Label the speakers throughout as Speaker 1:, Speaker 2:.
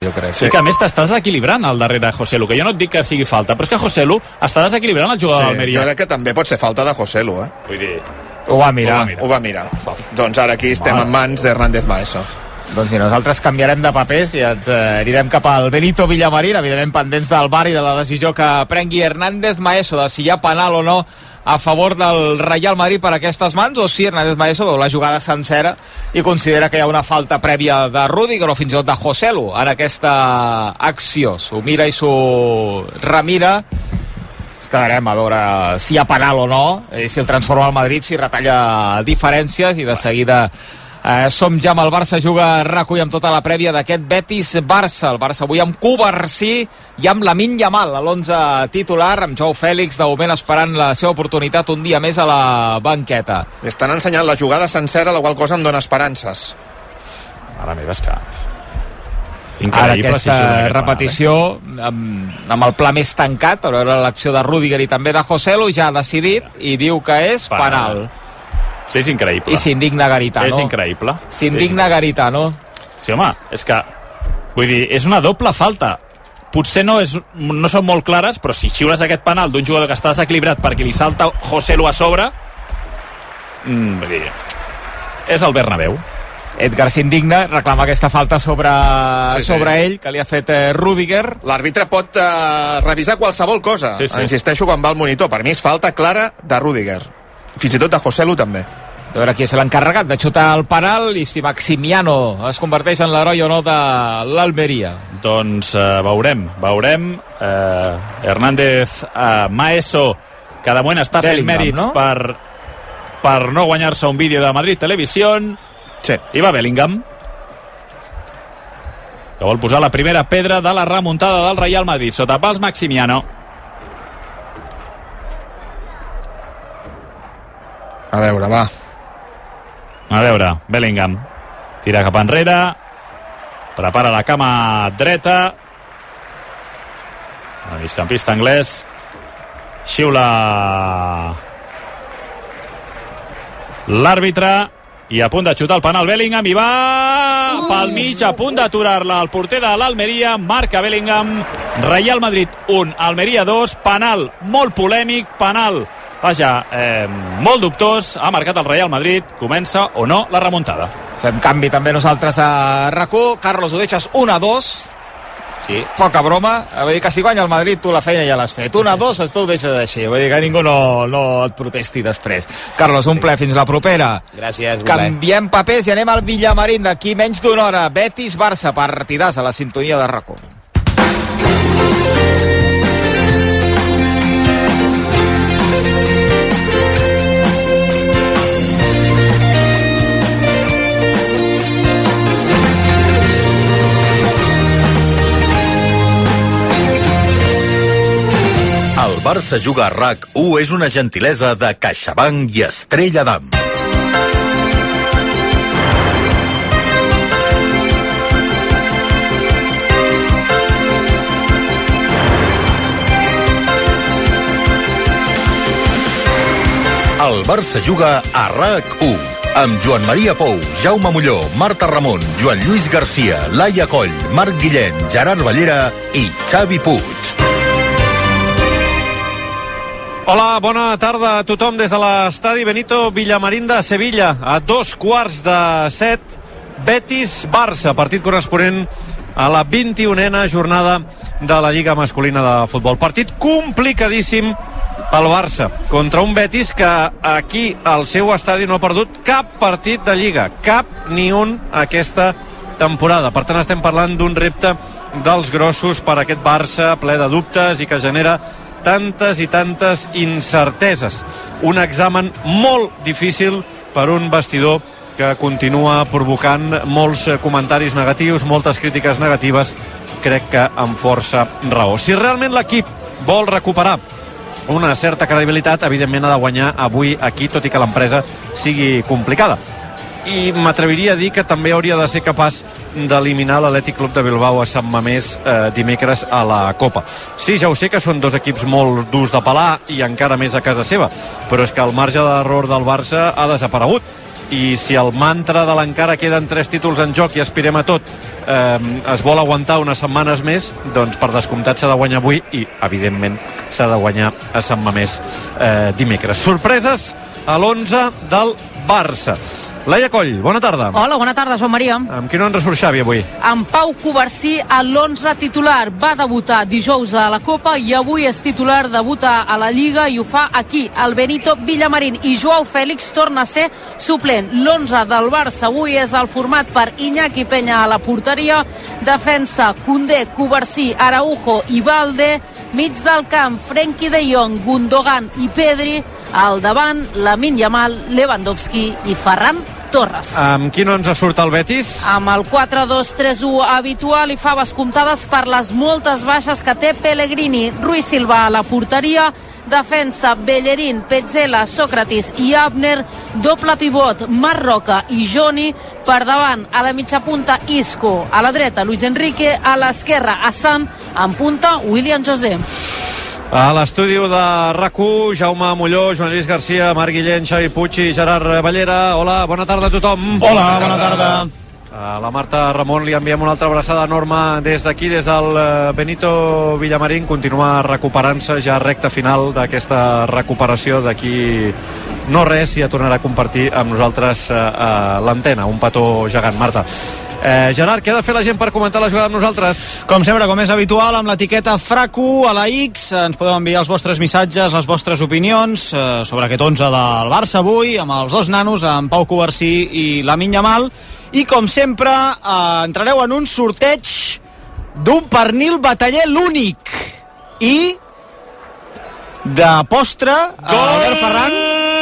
Speaker 1: jo crec.
Speaker 2: Sí, que a més t'estàs equilibrant al darrere de Joselu, que jo no et dic que sigui falta, però és que Joselu està desequilibrant el jugador d'Almeria.
Speaker 3: Jo crec que també pot ser falta de Joselu,
Speaker 2: Vull dir...
Speaker 1: Ho va mirar.
Speaker 3: Doncs ara aquí estem en mans d'Hernández Maeso.
Speaker 1: Doncs mira, nosaltres canviarem de papers i ens anirem cap al Benito Villamarín, evidentment pendents del VAR i de la decisió que prengui Hernández Maeso de si hi ha penal o no a favor del Real Madrid per aquestes mans, o si Hernández Maeso veu la jugada sencera i considera que hi ha una falta prèvia de Rüdiger o fins i tot de Joselu en aquesta acció. S'ho mira i s'ho remira. Ens quedarem a veure si hi ha penal o no, si el transforma al Madrid, si retalla diferències, i de seguida som ja amb el Barça juga recull amb tota la prèvia d'aquest Betis-Barça. El Barça avui amb Cubarsí i amb Lamine Yamal a l'11 titular, amb Joao Fèlix de moment esperant la seva oportunitat un dia més a la banqueta.
Speaker 3: Estan ensenyant la jugada sencera, la qual cosa em dona esperances.
Speaker 2: Mare meva, és que...
Speaker 1: Ara aquesta repetició amb el pla més tancat, a veure l'acció de Rüdiger i també de Joselu, ja ha decidit i diu que és penal.
Speaker 2: Sí, és increïble.
Speaker 1: I s'indigna Garitano.
Speaker 2: És increïble.
Speaker 1: S'indigna Garitano.
Speaker 2: Sí, home, és que... Vull dir, és una doble falta. Potser no són molt clares, però si xiules aquest penal d'un jugador que està desequilibrat perquè li salta Joselu a sobre... vull dir... És el Bernabéu.
Speaker 1: Edgar s'indigna, reclama aquesta falta sobre ell, que li ha fet Rüdiger.
Speaker 3: L'àrbitre pot revisar qualsevol cosa. Insisteixo quan va al monitor. Per mi és falta clara de Rüdiger. Fins i tot de Joselu també.
Speaker 1: A veure qui és l'encarregat de xutar el penal i si Maximiano es converteix en l'heroi o no de l'Almeria.
Speaker 2: Doncs veurem. Hernández Maeso, que de moment està fent mèrits, no? per no guanyar-se un vídeo de Madrid Televisión.
Speaker 3: Sí.
Speaker 2: I va Bellingham, que vol posar la primera pedra de la remuntada del Real Madrid sota pals Maximiano.
Speaker 3: A veure, va.
Speaker 2: A veure, Bellingham tira cap enrere, prepara la cama dreta, el migcampista anglès xiula l'àrbitre i a punt de xutar el penal Bellingham, i va pel mig, a punt d'aturar-la el porter de l'Almeria. Marca Bellingham. Real Madrid 1, Almeria 2. Penal molt polèmic, penal molt dubtós. Ha marcat el Real Madrid. Comença o no la remuntada.
Speaker 1: Fem canvi també nosaltres a RAC1. Carlos, ho deixes 1-2. Sí. Poca broma. Vull dir que si guanya el Madrid tu la feina ja l'has fet. 1-2 tu ho deixes així. Vull dir que ningú no et protesti després. Carlos, un ple, fins la propera.
Speaker 4: Gràcies.
Speaker 1: Canviem papers i anem al Villamarín d'aquí menys d'una hora. Betis-Barça, partidàs a la sintonia de RAC1.
Speaker 5: El Barça juga a RAC1 és una gentilesa de CaixaBank i Estrella d'Am. El Barça juga a RAC1 amb Joan Maria Pou, Jaume Molló, Marta Ramon, Joan Lluís Garcia, Laia Coll, Marc Guillén, Gerard Ballera i Xavi Puig.
Speaker 6: Hola, bona tarda a tothom des de l'estadi Benito Villamarín de Sevilla. A 6:45, Betis-Barça, partit corresponent a la 21a jornada de la Lliga Masculina de Futbol. Partit complicadíssim pel Barça, contra un Betis que aquí al seu estadi no ha perdut cap partit de Lliga, cap ni un aquesta temporada. Per tant, estem parlant d'un repte dels grossos per aquest Barça ple de dubtes i que genera tantes i tantes incerteses. Un examen molt difícil per un vestidor que continua provocant molts comentaris negatius, moltes crítiques negatives, crec que amb força raó. Si realment l'equip vol recuperar una certa credibilitat, evidentment ha de guanyar avui aquí, tot i que l'empresa sigui complicada. I m'atreviria a dir que també hauria de ser capaç d'eliminar l'Atlètic Club de Bilbao a Sant Mamés dimecres a la Copa. Sí, ja ho sé que són dos equips molt durs de pelar i encara més a casa seva, però és que el marge d'error del Barça ha desaparegut i si el mantra de l'encara queden 3 títols en joc i aspirem a tot es vol aguantar unes setmanes més, doncs per descomptat s'ha de guanyar avui i evidentment s'ha de guanyar a Sant Mamés dimecres. Sorpreses a l'11 del Barça. Laia Coll, bona tarda.
Speaker 4: Hola, bona tarda, Joan Maria.
Speaker 6: Amb qui no entra surt Xavi avui?
Speaker 4: En Pau Covarsí a l'11 titular. Va debutar dijous a la Copa i avui és titular, debuta a la Lliga i ho fa aquí, al Benito Villamarín. I Joao Fèlix torna a ser suplent. L'11 del Barça avui és el format per Iñaki Peña a la porteria, defensa Koundé, Covarsí, Araujo i Balde, mig del camp Frenkie de Jong, Gundogan i Pedri, al davant Lamine Yamal, Lewandowski i Ferran Torres.
Speaker 6: Amb qui no ens surt el Betis?
Speaker 4: Amb el 4-2-3-1 habitual i faves comptades per les moltes baixes que té Pellegrini. Ruiz Silva a la porteria, defensa Bellerín, Petzela, Sócrates i Abner, doble pivot Marc Roca i Joni, per davant a la mitja punta Isco, a la dreta Luis Enrique, a l'esquerra Hassan, en punta William José.
Speaker 6: A l'estudi de RAC1, Jaume Molló, Joan Lluís Garcia, Marc Guillén, Xavi Puig i Gerard Ballera. Hola, bona tarda a tothom.
Speaker 1: Hola, bona tarda.
Speaker 6: A la Marta Ramon li enviem una altra abraçada enorme des d'aquí, des del Benito Villamarín. Continua recuperant-se, ja recta final d'aquesta recuperació. D'aquí no res, ja tornarà a compartir amb nosaltres l'antena, un petó gegant. Marta, Gerard, què ha de fer la gent per comentar la jugada amb nosaltres?
Speaker 1: Com sempre, com és habitual, amb l'etiqueta FRAC1 a la X, ens podeu enviar els vostres missatges, les vostres opinions sobre aquest 11 del Barça avui, amb els dos nanos, amb Pau Covarsí i Lamine Yamal. I com sempre entrareu en un sorteig d'un pernil bataller l'únic i de postre Albert Ferran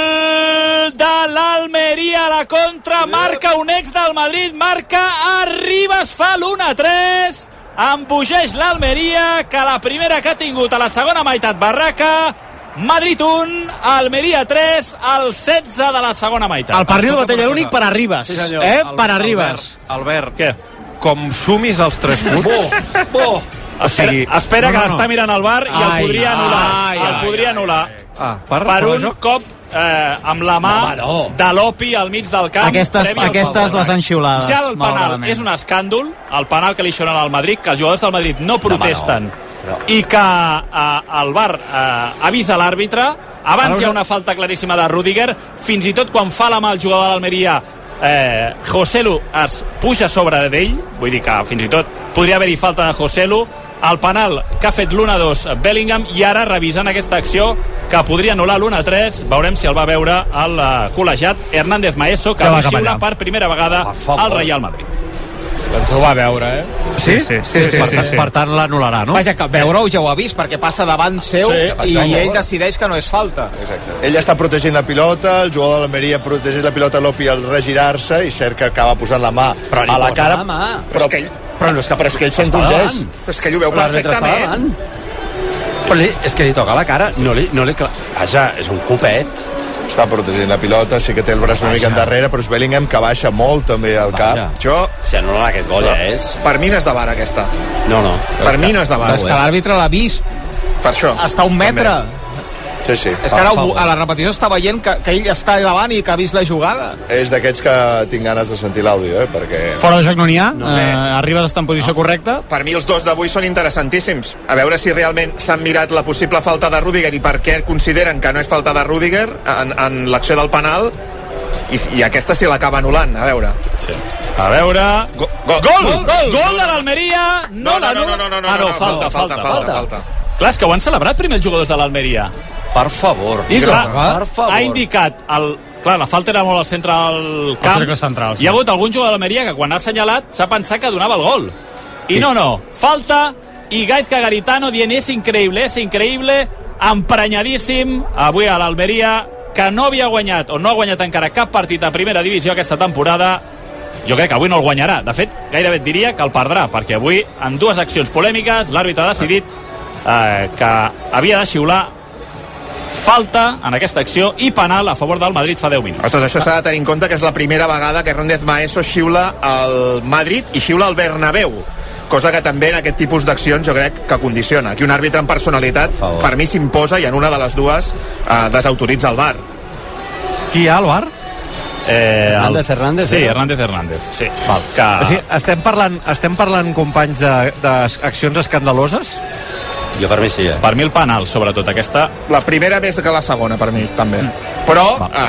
Speaker 2: de l'Almeria, la contra, marca un ex del Madrid, marca Arribas, fa l'1-3, embogeix l'Almeria, que la primera que ha tingut a la segona meitat Barraca. Madrid 1, Almeria 3, al 16 de la segona meitat.
Speaker 1: El pernil batalla l'únic per Arribas.
Speaker 6: Sí, senyor.
Speaker 1: Per Arribas.
Speaker 6: Albert,
Speaker 2: què?
Speaker 6: Com sumis els 3 punts...
Speaker 2: O sigui, espera que l'està mirant el VAR i el podria anul·lar. Per un cop amb la mà de l'Opi al mig del camp.
Speaker 1: Aquestes les han xiulades.
Speaker 2: Ja el penal és un escàndol, el penal que li xiulen al Madrid, que els jugadors del Madrid no protesten i que el VAR avisa l'àrbitre. Abans hi ha una falta claríssima de Rüdiger, fins i tot quan fa la mà el jugador de l'Almeria, Joselu es puja sobre d'ell, vull dir que fins i tot podria haver-hi falta de Joselu. El penal que ha fet l'1-2 Bellingham, i ara revisant aquesta acció que podria anul·lar l'1-3, veurem si el va veure el col·legiat Hernández Maeso, que va xiular per primera vegada al Real Madrid.
Speaker 1: Doncs ho va veure,
Speaker 6: Sí. Per tant l'anul·larà, no?
Speaker 1: Vaja, que veure-ho ja ho ha vist, perquè passa davant seu i ell decideix que no és falta.
Speaker 7: Exacte. Ell està protegint la pilota, el jugador de l'Almeria protegeix la pilota, l'Opi al regirar-se i cert que acaba posant la mà a la cara. Però és que ell s'entorgeix.
Speaker 3: És que ell ho veu perfectament.
Speaker 8: Però és que li toca la cara, no li... Vaja, és un copet.
Speaker 7: Està protegint la pilota, sí que té el braç una mica endarrere, però és Bellingham que baixa molt també al cap.
Speaker 8: Si anul·la aquest gol ja és...
Speaker 3: Per mi no és de VAR, aquesta.
Speaker 8: No.
Speaker 3: Per mi no és de VAR.
Speaker 1: És que l'àrbitre l'ha vist.
Speaker 3: Per això.
Speaker 1: Està a 1 metre.
Speaker 7: Sí.
Speaker 1: És que ara a la repetició està veient que ell està davant i que ha vist la jugada.
Speaker 7: És d'aquests que tinc ganes de sentir l'àudio, perquè...
Speaker 1: Fora de joc no n'hi ha. Arribas està en posició correcta.
Speaker 3: Per mi els dos d'avui són interessantíssims. A veure si realment s'han mirat la possible falta de Rüdiger i per què consideren que no és falta de Rüdiger en l'acció del penal, i aquesta sí l'acaba anul·lant. A veure.
Speaker 2: Sí. A veure... Gol de l'Almeria!
Speaker 3: No, falta.
Speaker 2: Clar, és que ho han celebrat primer els jugadors de l'Almeria.
Speaker 8: Per favor.
Speaker 2: Ha indicat clar, la falta era molt al centre del camp.
Speaker 1: Central, sí.
Speaker 2: Hi ha hagut algun jugador de l'Almeria que quan ha assenyalat s'ha pensat que donava el gol. I no, falta, i Gaizka Garitano dient és increïble, emprenyadíssim avui a l'Almeria, que no havia guanyat o no ha guanyat encara cap partit a primera divisió aquesta temporada. Jo crec que avui no el guanyarà. De fet, gairebé et diria que el perdrà, perquè avui, en 2 accions polèmiques, l'àrbitre ha decidit que havia de xiular falta en aquesta acció i penal a favor del Madrid fa 10 minuts.
Speaker 3: Tot això s'ha de tenir en compte que és la primera vegada que Hernández Maeso xiula al Madrid i xiula al Bernabéu, cosa que també en aquest tipus d'accions jo crec que condiciona. Aquí un àrbitre amb personalitat per mi s'imposa i en una de les dues desautoritza el VAR.
Speaker 6: Qui hi ha al VAR?
Speaker 8: Hernández?
Speaker 2: Sí, Hernández. Sí.
Speaker 6: Val. Que... O sigui, estem parlant, companys, d'accions escandaloses?
Speaker 8: Jo per mi sí,
Speaker 2: Per mi el penal, sobretot, aquesta...
Speaker 3: La primera més que la segona, per mi, també. Però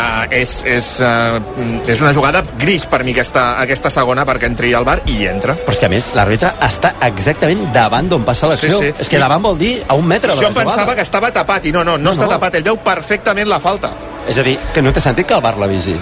Speaker 3: és una jugada gris per mi, aquesta segona, perquè entri al VAR i entra.
Speaker 8: Però és que, a més, l'àrbitre està exactament davant d'on passa l'acció.
Speaker 3: Sí.
Speaker 8: És que davant vol dir a un metre de la jugada.
Speaker 3: Jo pensava que estava tapat, i no està tapat. Ell veu perfectament la falta.
Speaker 8: És a dir, que no té sentit que el VAR l'avisi.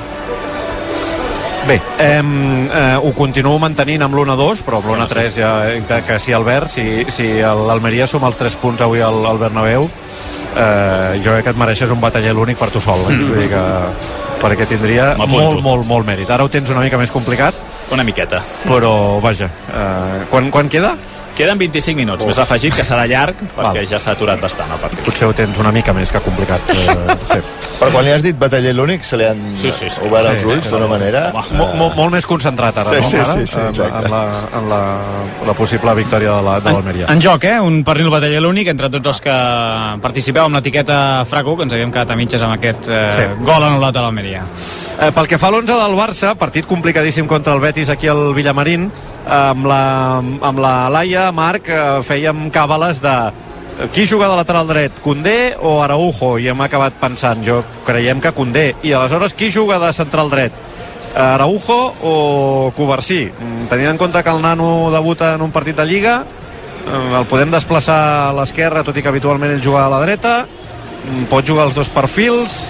Speaker 6: Bé, ho continuo mantenint amb l'1-2, però amb l'1-3 ja, que si Albert, si l'Almeria suma els 3 punts avui al Bernabéu, jo crec que et mereixes un bataller únic per tu sol, vull dir que perquè tindria molt mèrit. Ara ho tens una mica més complicat,
Speaker 2: una miqueta,
Speaker 6: però vaja, quan queda?
Speaker 2: Queden 25 minuts, més afegit que serà llarg perquè ja s'ha aturat bastant el partit.
Speaker 6: Potser ho tens una mica més que complicat. Sí.
Speaker 7: Però quan li has dit bataller l'únic se li han obert els ulls d'una manera
Speaker 6: molt més concentrat ara,
Speaker 7: sí, exacte.
Speaker 6: En la possible victòria de l'Almeria.
Speaker 1: En joc, un pernil bataller l'únic entre tots els que participeu amb l'etiqueta Fraco, que ens havíem quedat a mitges amb aquest gol anul·lat a l'Almeria.
Speaker 6: Pel que fa a l'11 del Barça, partit complicadíssim contra el Betis aquí al Villamarín, amb la Laia, Marc, fèiem càbales de qui juga de lateral dret, Koundé o Araujo, i hem acabat pensant, creiem que Koundé, i aleshores qui juga de central dret, Araujo o Covarsí? Tenint en compte que el nano debuta en un partit de Lliga, el podem desplaçar a l'esquerra, tot i que habitualment ell juga a la dreta, pot jugar els dos perfils,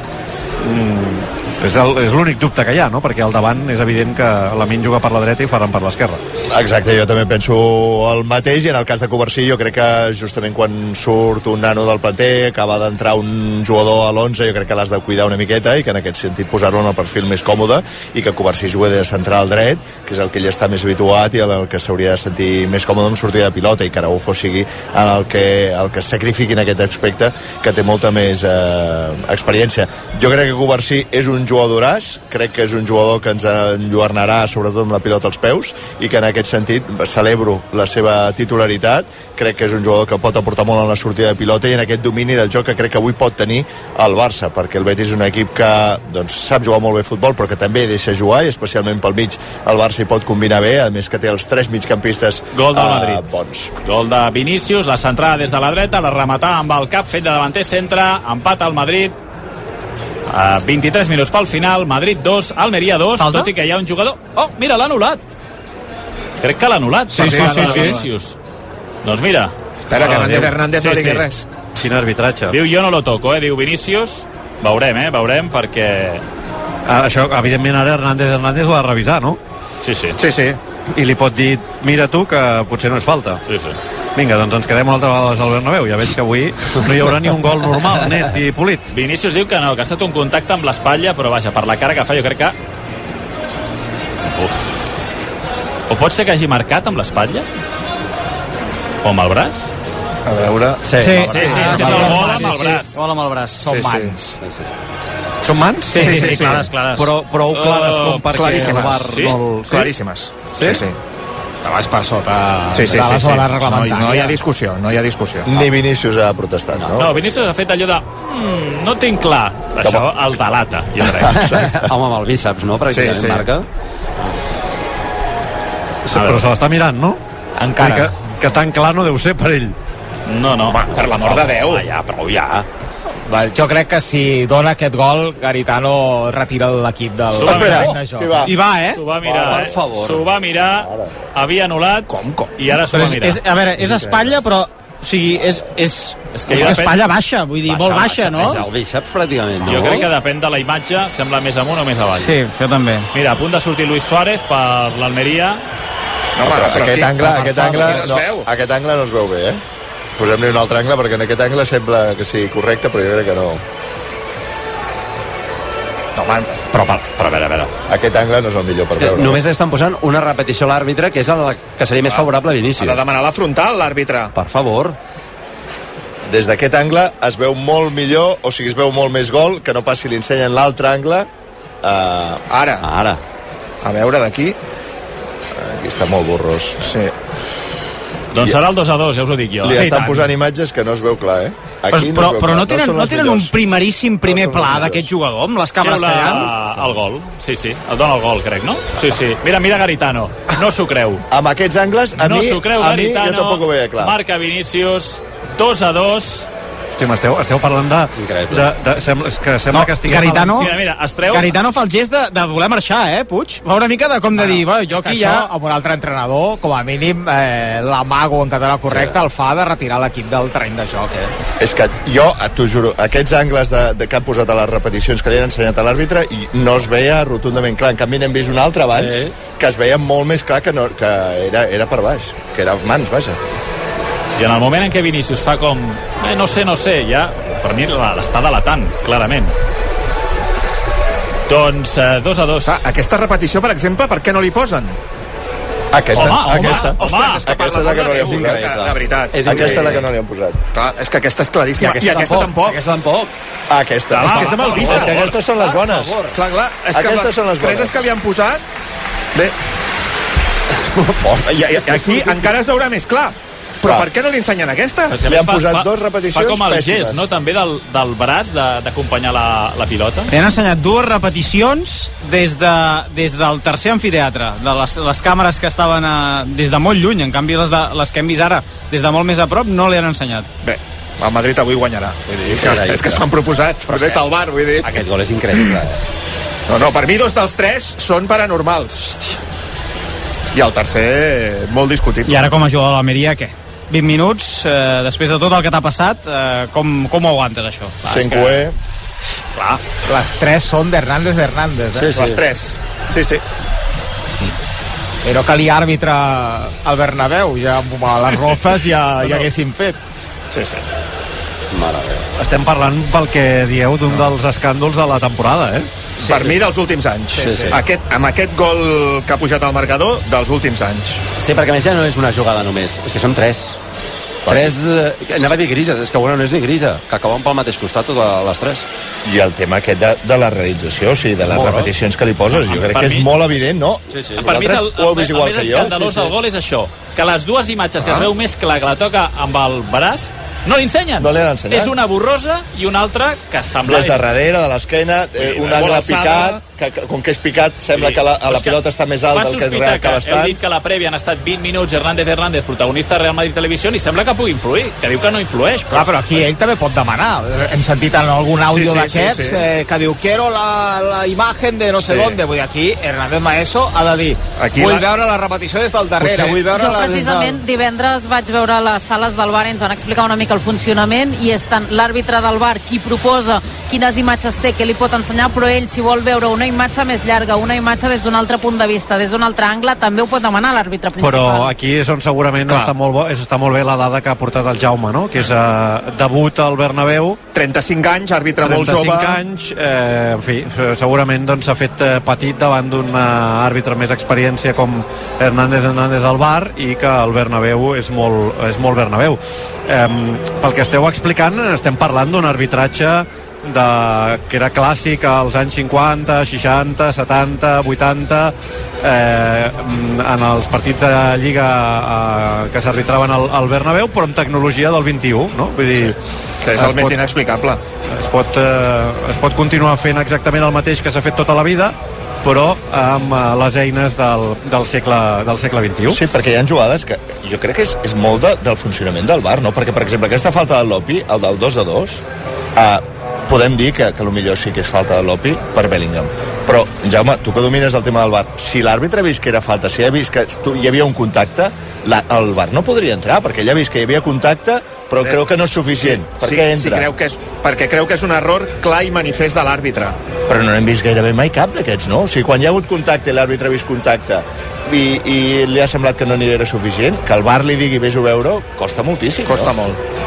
Speaker 6: és l'únic dubte que hi ha, no? Perquè al davant és evident que Lamine juga per la dreta i faran per l'esquerra.
Speaker 7: Exacte, jo també penso el mateix, i en el cas de Covarsí jo crec que justament quan surt un nano del planter, acaba d'entrar un jugador a l'11, jo crec que l'has de cuidar una miqueta i que en aquest sentit posar-lo en el perfil més còmode, i que Covarsí jugui de central dret, que és el que ell està més habituat i el que s'hauria de sentir més còmode amb sortida de pilota, i que Araujo sigui el que sacrifiqui en aquest aspecte, que té molta més experiència. Jo crec que Covarsí és un jugadoràs, crec que és un jugador que ens enlluernarà sobretot amb la pilota als peus, i que en aquest sentit celebro la seva titularitat. Crec que és un jugador que pot aportar molt en la sortida de pilota i en aquest domini del joc que crec que avui pot tenir el Barça, perquè el Betis és un equip que sap jugar molt bé futbol, però que també deixa jugar, i especialment pel mig el Barça hi pot combinar bé, a més que té els 3 migcampistes
Speaker 2: gol del Madrid,
Speaker 7: bons.
Speaker 2: Gol de Vinícius, la centrada des de la dreta, la rematar amb el cap fet de davanter centre, empat al Madrid. 23 minuts pel final, Madrid 2, Almeria 2, tot i que hi ha un jugador... Oh, mira, l'ha anul·lat. Crec que l'ha anul·lat. Sí. Doncs mira.
Speaker 3: Espera, que Hernández no digui res.
Speaker 6: Quin arbitratge.
Speaker 2: Diu, jo no lo toco, diu Vinícius. Veurem, perquè...
Speaker 6: Això, evidentment, ara Hernández ho ha de revisar, no?
Speaker 2: Sí.
Speaker 6: I li pot dir, mira tu, que potser no és falta.
Speaker 2: Sí.
Speaker 6: Vinga, doncs ens quedem una altra vegada al Bernabéu. Ja veig que avui no hi haurà ni un gol normal, net i polit.
Speaker 2: Vinícius diu que no, que ha estat un contacte amb l'espatlla, però vaja, per la cara que fa jo crec que... O pot ser que hagi marcat amb l'espatlla? O amb el braç?
Speaker 7: A veure...
Speaker 2: Sí, és el gol amb el braç.
Speaker 1: Gol amb el braç, són mans.
Speaker 6: Són mans?
Speaker 1: Sí, clares.
Speaker 6: Però prou clares com perquè el VAR no...
Speaker 3: Claríssimes. Sí.
Speaker 1: Vas per sota
Speaker 3: de
Speaker 1: la zona reglamentària.
Speaker 3: No hi ha discussió.
Speaker 7: Ni Vinícius ha protestat, no?
Speaker 2: No, Vinícius ha fet allò de... no tinc clar. Això el delata, jo crec.
Speaker 8: Home, amb el bíceps, no? Pràcticament marca.
Speaker 6: Però se l'està mirant, no?
Speaker 1: Encara.
Speaker 6: Que tan clar no deu ser per ell.
Speaker 2: No.
Speaker 3: Per l'amor de Déu.
Speaker 2: Prou ja.
Speaker 1: Jo crec que si dona aquest gol, Garitano retira l'equip del...
Speaker 7: Espera,
Speaker 1: hi va,
Speaker 2: S'ho va mirar,
Speaker 8: per favor.
Speaker 2: S'ho va mirar, havia anul·lat, i ara s'ho va mirar.
Speaker 1: A veure, és espatlla, però... O sigui, és que espatlla baixa, vull dir, molt baixa, no?
Speaker 8: És el bíceps, pràcticament, no?
Speaker 2: Jo crec que depèn de la imatge, sembla més amunt o més avall.
Speaker 1: Sí, això també.
Speaker 2: Mira, a punt de sortir Luis Suárez per l'Almeria.
Speaker 7: No, però aquest angle no es veu bé, Posem-li un altre angle, perquè en aquest angle sembla que sigui correcte, però jo crec que no.
Speaker 2: No, però a veure.
Speaker 7: Aquest angle no és el millor per veure.
Speaker 8: Només estan posant una repetició a l'àrbitre, que és la que seria més favorable a Vinícius.
Speaker 3: Ha de demanar la frontal, l'àrbitre.
Speaker 8: Per favor.
Speaker 7: Des d'aquest angle es veu molt millor, o sigui, es veu molt més gol, que no passi l'ensenya en l'altre angle.
Speaker 3: Ara.
Speaker 7: A veure, d'aquí. Aquí està molt borrós.
Speaker 3: Sí.
Speaker 2: Doncs serà el 2-2, ja us ho dic jo.
Speaker 7: Li estan posant imatges que no es veu clar, Aquí
Speaker 9: però no tenen un primeríssim primer pla d'aquest jugador amb les càmeres que hi ha?
Speaker 2: El gol, sí, el dona el gol, crec, no? Sí. Mira Garitano, no s'ho creu.
Speaker 7: Amb aquests angles, a mi jo tampoc ho veia clar.
Speaker 2: Marca Vinícius, 2-2.
Speaker 6: Hòstia, esteu parlant sembla que estiguem...
Speaker 9: Garitano,
Speaker 2: mira, es treu...
Speaker 9: Garitano fa el gest de voler marxar, Puig? Fa una mica de com de dir, jo aquí ja...
Speaker 1: Amb un altre entrenador, com a mínim, l'amago en català correcte el fa de retirar l'equip del terreny de joc,
Speaker 7: És que jo, t'ho juro, aquests angles que han posat a les repeticions que li han ensenyat a l'àrbitre i no es veia rotundament clar. En canvi, n'hem vist un altre abans que es veia molt més clar que era per baix, que era mans, vaja.
Speaker 2: I en el moment en què Vinícius fa com no sé, ja per mi l'està delatant, clarament. Doncs 2-2.
Speaker 3: Aquesta repetició, per exemple, per què no li posen?
Speaker 7: Aquesta
Speaker 3: és la que no li han posat. De veritat.
Speaker 7: Aquesta és la que no li han posat.
Speaker 3: Clar, és que aquesta és claríssima. I aquesta tampoc.
Speaker 7: Aquesta. És que és amb el vista. És que aquestes són les bones.
Speaker 3: Clar, és que les preses que li han posat... Bé, és molt fort. I aquí encara es veurà més clar. Però per què no li ensenyen aquesta?
Speaker 7: Li han posat dos repeticions
Speaker 2: pèssimes. Fa com el gest, no?, també del braç d'acompanyar la pilota.
Speaker 9: Li han ensenyat dues repeticions des del tercer amfiteatre, de les càmeres que estaven des de molt lluny. En canvi, les que hem vist ara, des de molt més a prop, no li han ensenyat.
Speaker 3: Bé, el Madrid avui guanyarà. Vull dir, és que s'ho han proposat, però des del bar, vull dir.
Speaker 8: Aquest gol és increïble.
Speaker 3: No, per mi 2 dels 3 són paranormals. Hòstia. I el tercer, molt discutible.
Speaker 9: I ara com a jugador de l'Almeria, què? 20 minuts, després de tot el que t'ha passat, com ho aguantes, això?
Speaker 7: Sencué.
Speaker 1: Clar, les 3 són d'Hernández.
Speaker 3: Les 3. Sí.
Speaker 1: Però calia àrbitre al Bernabéu, ja amb les rofes ja haguéssim fet.
Speaker 3: Sí.
Speaker 6: Estem parlant pel que dieu d'un dels escàndols de la temporada,
Speaker 3: Per mi, dels últims anys.
Speaker 8: Sí.
Speaker 3: Amb aquest gol que ha pujat al marcador, dels últims anys.
Speaker 8: Sí, perquè a més ja no és una jugada només, és que són 3. 3, anava a dir grises, és que no és ni grisa, que acaben pel mateix costat totes les 3.
Speaker 7: I el tema aquest de la realització, o sigui, de les repeticions que li poses, jo crec que és molt evident, no?
Speaker 8: Sí.
Speaker 2: Per mi el més escandalós del gol és això, que les dues imatges que es veu més clar que la toca amb el braç no li ensenyen.
Speaker 7: No li han ensenyat.
Speaker 2: És una borrosa i una altra que sembla...
Speaker 7: Des de darrere, de l'esquena, un angle picat, que com que és picat sembla que la pilota està més alta del que és real que l'estat.
Speaker 2: Heu dit que a la prèvia han estat 20 minuts Hernández, protagonista de Real Madrid Televisió, i sembla que pugui influir, que diu que no influeix.
Speaker 1: Però aquí ell també pot demanar. Hem sentit en algun àudio d'aquests que diu quiero la imagen de no sé dónde. Vull dir, aquí Hernández Maeso ha de dir vull veure la repetició des del darrere.
Speaker 4: Jo precisament divendres vaig veure les sales del bar i ens van explicar una mica el funcionament i és tant l'àrbitre del bar qui proposa quines imatges té, que li pot ensenyar, però ell, si vol veure una imatge més llarga, una imatge des d'un altre punt de vista, des d'un altre angle, també ho pot demanar l'àrbitre principal.
Speaker 6: Però aquí és on segurament està molt bé la dada que ha portat el Jaume, no? Que és debut al Bernabéu.
Speaker 3: 35 anys, àrbitre molt jove.
Speaker 6: 35 anys, en fi, segurament s'ha fet petit davant d'un àrbitre més experiència com Hernández del Bar, i que el Bernabéu és molt Bernabéu. Pel que esteu explicant, estem parlant d'un arbitratge que era clàssic als anys 50, 60, 70, 80, en els partits de Lliga que s'arbitraven al Bernabéu, però amb tecnologia del 21, no? Vull dir,
Speaker 3: que és el més inexplicable.
Speaker 6: Es pot continuar fent exactament el mateix que s'ha fet tota la vida, però amb les eines del segle XXI.
Speaker 7: Sí, perquè hi ha jugades que jo crec que és molt del funcionament del VAR, no? Perquè, per exemple, aquesta falta del Lopi, el del 2-2, podem dir que potser sí que és falta de Lopi per Bellingham. Però, Jaume, tu que domines el tema del VAR, si l'àrbitre ha vist que era falta, si ha vist que hi havia un contacte, el VAR no podria entrar, perquè ell ha vist que hi havia contacte, però creu que no és suficient. Per què entra?
Speaker 3: Perquè creu que és un error clar i manifest de l'àrbitre.
Speaker 7: Però no n'hem vist gairebé mai cap d'aquests, no? O sigui, quan hi ha hagut contacte i l'àrbitre ha vist contacte i li ha semblat que no n'hi era suficient, que el VAR li digui vés-ho veure, costa moltíssim.
Speaker 3: Costa molt.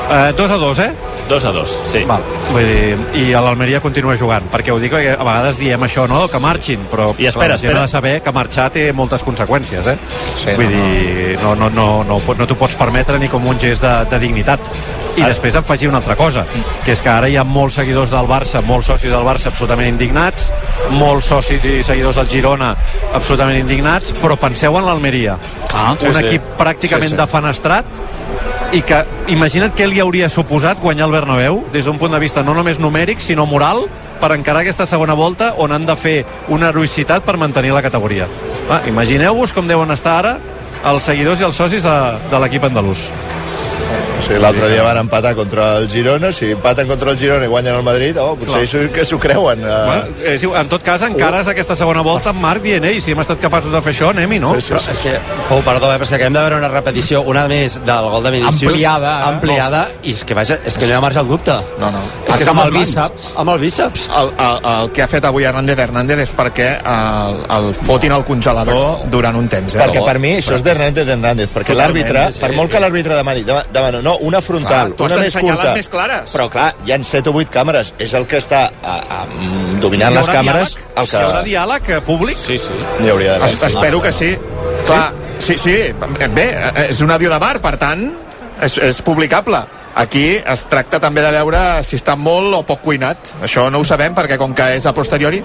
Speaker 6: 2-2,
Speaker 2: 2-2, sí.
Speaker 6: Val. Vull dir, i l'Almeria continua jugant, perquè ho dic perquè a vegades diem això, no?, que marxin, però
Speaker 2: i espera,
Speaker 6: ha de saber que marxar té moltes conseqüències,
Speaker 3: Sí,
Speaker 6: vull dir, no t'ho pots permetre ni com un gest de dignitat. I després afegir una altra cosa, que és que ara hi ha molts seguidors del Barça, molts socis del Barça absolutament indignats, molts socis i seguidors del Girona absolutament indignats, però penseu en l'Almeria, un equip pràcticament defenestrat, i que imagina't què li hauria suposat guanyar el Bernabéu des d'un punt de vista no només numèric sinó moral per encarar aquesta segona volta on han de fer una heroïcitat per mantenir la categoria. Imagineu-vos com deuen estar ara els seguidors i els socis de l'equip andalús.
Speaker 7: Sí, l'altre dia van empatar contra el Girona. Si empaten contra el Girona i guanyen el Madrid, potser que s'ho creuen.
Speaker 6: En tot cas, encares aquesta segona volta amb Marc dient, si hem estat capaços de fer això, anem-hi, no?
Speaker 8: Sí. Però és que, Pau, perdó, però és que acabem de veure una repetició, una més del gol de Vinícius. Ampliada, i és que vaja, és que no hi ha marge al dubte.
Speaker 3: No.
Speaker 8: És que amb el bíceps. Amb el bíceps.
Speaker 3: El que ha fet avui Hernández és perquè el fotin al congelador durant un temps.
Speaker 7: Perquè per mi això és d'Hernández, perquè l'àrbitre, per molt que l'àrbitre demani, no, una frontal, una més curta,
Speaker 3: més clares.
Speaker 7: Però clar, hi ha 7 o 8 càmeres, és el que està dominant les càmeres.
Speaker 6: Hi haurà diàleg públic?
Speaker 2: Sí.
Speaker 7: Hi hauria d'haver.
Speaker 3: Espero que sí. Clar, sí. Bé, és un àudio de bar, per tant, és publicable. Aquí es tracta també de veure si està molt o poc cuinat. Això no ho sabem, perquè com que és a posteriori...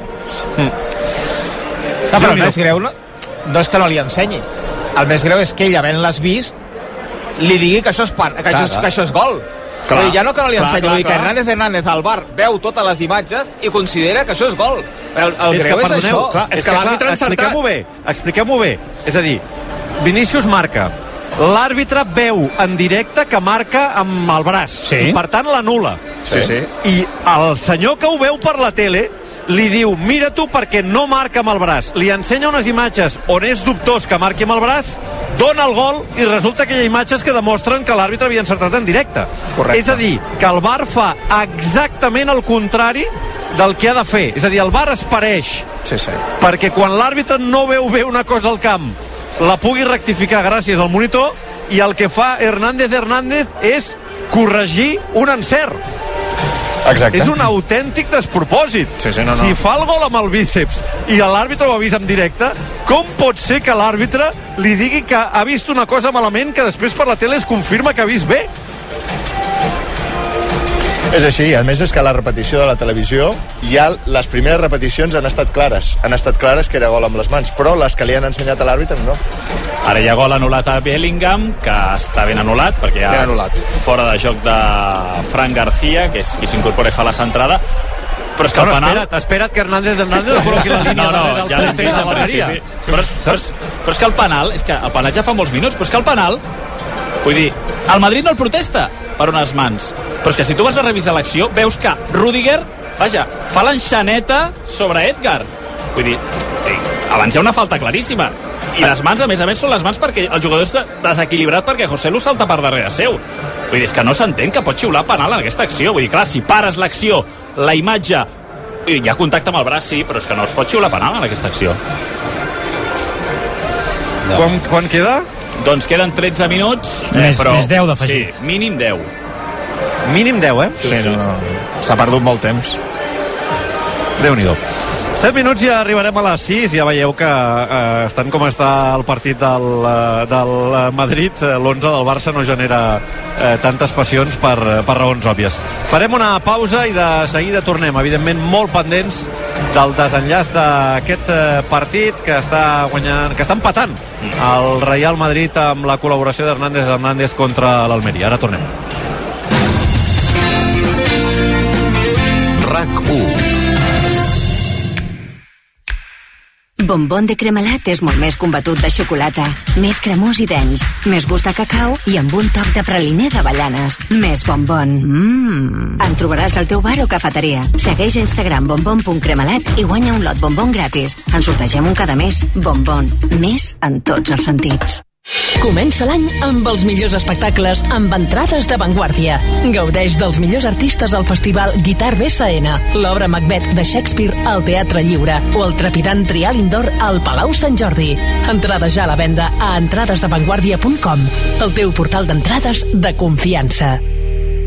Speaker 1: No, però el més greu no és que no li ensenyi. El més greu és que ell, havent-les vist, li digui que això és gol. Clar, ja no que no li ensenyi, vull dir que Hernández al bar veu totes les imatges i considera que això és gol. El greu és això.
Speaker 3: És que l'àrbitre ha encertat.
Speaker 6: Expliquem-ho bé. És a dir, Vinícius marca, l'àrbitre veu en directe que marca amb el braç, i per tant l'anul·la.
Speaker 3: Sí.
Speaker 6: I el senyor que ho veu per la tele li diu, mira tu perquè no marca amb el braç, li ensenya unes imatges on és dubtós que marqui amb el braç, dona el gol i resulta que hi ha imatges que demostren que l'àrbitre havia encertat en directe.
Speaker 3: Correcte.
Speaker 6: És a dir, que el VAR fa exactament el contrari del que ha de fer. És a dir, el VAR es pareix perquè quan l'àrbitre no veu bé una cosa al camp la pugui rectificar gràcies al monitor, i el que fa Hernández és corregir un encert.
Speaker 7: Exacte.
Speaker 6: És un autèntic despropòsit.
Speaker 3: No.
Speaker 6: Si fa el gol amb el bíceps i l'àrbitre ho ha vist en directe, com pot ser que l'àrbitre li digui que ha vist una cosa malament que després per la tele es confirma que ha vist bé?
Speaker 7: És així, a més és que la repetició de la televisió, ja les primeres repeticions han estat clares que era gol amb les mans, però les que li han ensenyat a l'àrbitre no.
Speaker 2: Ara hi ha gol anul·lat a Bellingham, que està ben anul·lat, perquè hi ha fora de joc de Fran García, que és qui s'incorpora i fa la centrada. Però és que el penal...
Speaker 6: Espera't que Hernández col·loqui la línia darrere del porter de l'Almeria.
Speaker 2: Però és que el penal ja fa molts minuts, però és que el penal, vull dir, el Madrid no el protesta per unes mans, però és que si tu vas a revisar l'acció veus que Rüdiger, fa l'enxaneta sobre Edgar. Vull dir, abans hi ha una falta claríssima. I les mans, a més, són les mans perquè el jugador és desequilibrat perquè José Lu salta per darrere seu. Vull dir, és que no s'entén que pot xiular penal en aquesta acció. Vull dir, clar, si pares l'acció, la imatge, hi ha contacte amb el braç, sí, però és que no es pot xiular penal en aquesta acció.
Speaker 6: Quan queda?
Speaker 2: Doncs queden 13 minuts.
Speaker 9: Més 10 d'afegit.
Speaker 2: Sí, mínim 10.
Speaker 6: Mínim 10,
Speaker 3: Sí, no. S'ha perdut molt temps.
Speaker 6: Déu-n'hi-do. 7 minuts i ja arribarem a les 6. Ja veieu que estant com està el partit del Madrid, l'11 del Barça no genera tantes passions per raons òbvies. Farem una pausa i de seguida tornem, evidentment molt pendents del desenllaç d'aquest partit que està empatant el Real Madrid amb la col·laboració d'Hernández contra l'Almeria. Ara tornem.
Speaker 5: RAC1.
Speaker 10: Bombón de Cremalat és molt més combatut de xocolata, més cremós i dens, més gust de cacau i amb un toc de praliner d'avellanes. Més bombón. En trobaràs al teu bar o cafeteria. Segueix a Instagram bombón.cremalat i guanya un lot bombón gratis. En sortegem un cada mes. Bombón. Més en tots els sentits.
Speaker 11: Comença l'any amb els millors espectacles amb entrades d'avantguàrdia. Gaudeix dels millors artistes al festival Guitar BSN, l'obra Macbeth de Shakespeare al Teatre Lliure o el trepidant Trial Indoor al Palau Sant Jordi. Entrades ja a la venda a entradesdavantguardia.com, el teu portal d'entrades de confiança.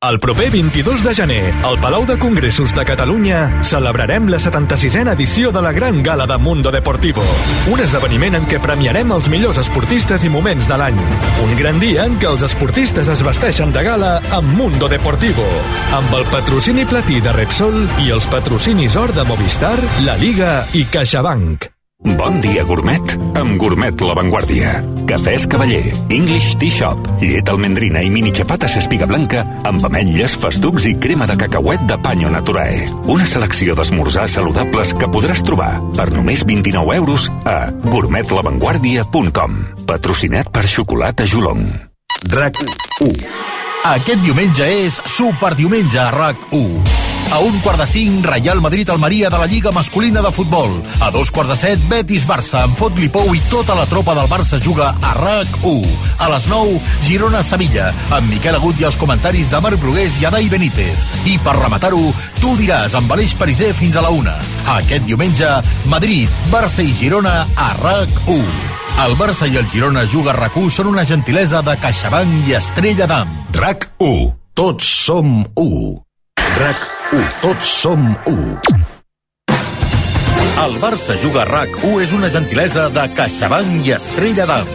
Speaker 12: El proper 22 de gener, al Palau de Congressos de Catalunya, celebrarem la 76a edició de la Gran Gala de Mundo Deportivo. Un esdeveniment en què premiarem els millors esportistes i moments de l'any. Un gran dia en què els esportistes es vesteixen de gala amb Mundo Deportivo, amb el patrocini platí de Repsol i els patrocinis or de Movistar, La Liga i CaixaBank.
Speaker 13: Bon dia, gourmet, amb Gourmet La Vanguardia. Cafès Cavaller, English Tea Shop, llet almendrina i mini xapates espiga blanca amb ametlles, festucs i crema de cacauet de Panyo Naturae. Una selecció d'esmorzars saludables que podràs trobar per només 29 euros a gourmetlavanguardia.com. Patrocinat per Xocolata Jolong.
Speaker 5: RAC1. Aquest diumenge és Superdiumenge a RAC1. A 1:45, Real Madrid-Almeria de la Lliga Masculina de Futbol. A 2:15, Betis-Barça, amb Fot Lipou i tota la tropa del Barça juga a RAC1. A les 9, Girona-Sevilla, amb Miquel Agut i els comentaris de Marc Brugués i Adai Benítez. I per rematar-ho, tu diràs amb Aleix Pariser fins a la 1. Aquest diumenge, Madrid, Barça i Girona a RAC1. El Barça i el Girona juga a RAC1 són una gentilesa de CaixaBank i Estrella d'Am. RAC1. Tots som 1. RAC1. Tots som 1. El Barça juga a RAC1 és una gentilesa de CaixaBank i Estrella d'Am.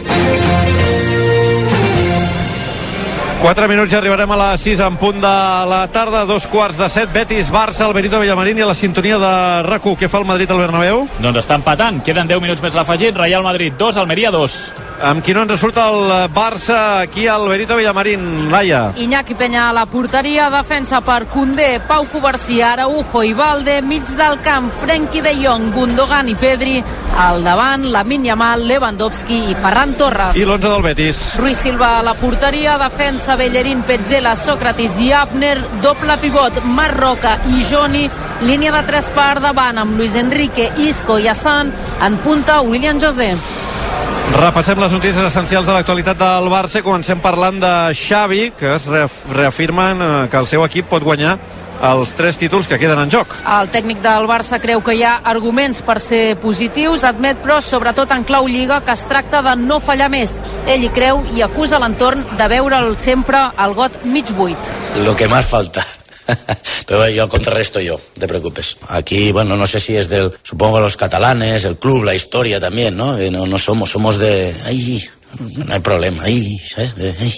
Speaker 6: 4 minuts i arribarem a les 6 en punt de la tarda, 2:15, Betis, Barça, el Benito Villamarín i a la sintonia de RAC1. Què fa el Madrid al Bernabéu?
Speaker 2: Doncs està empatant, queden 10 minuts més l'afegit. Real Madrid 2, Almeria 2.
Speaker 6: Amb qui no ens resulta el Barça aquí al Benito Villamarín, Laia?
Speaker 4: Iñaki Peña a la porteria, defensa per Koundé, Pau Covarsí, Araujo i Valde, mig del camp, Frenkie de Jong, Gundogan i Pedri, al davant, Lamine Yamal, Lewandowski i Ferran Torres.
Speaker 6: I l'11 del Betis?
Speaker 4: Ruiz Silva a la porteria, defensa Bellerín, Petzela, Sócrates i Abner, doble pivot, Marc Roca i Joni, línia de 3 per davant amb Luis Enrique, Isco i Hassan, en punta William José.
Speaker 6: Repassem les notícies essencials de l'actualitat del Barça. Comencem parlant de Xavi, que es reafirmen que el seu equip pot guanyar els 3 títols que queden en joc.
Speaker 4: El tècnic del Barça creu que hi ha arguments per ser positius, admet però, sobretot en clau Lliga, que es tracta de no fallar més. Ell hi creu i acusa l'entorn de veure'l sempre al got mig buit.
Speaker 14: Lo que más falta. Pero yo contrarresto yo, no te preocupes. Aquí, bueno, no sé si es supongo los catalanes, el club, la historia también, ¿no? No somos de, no hay problema, ¿sabes?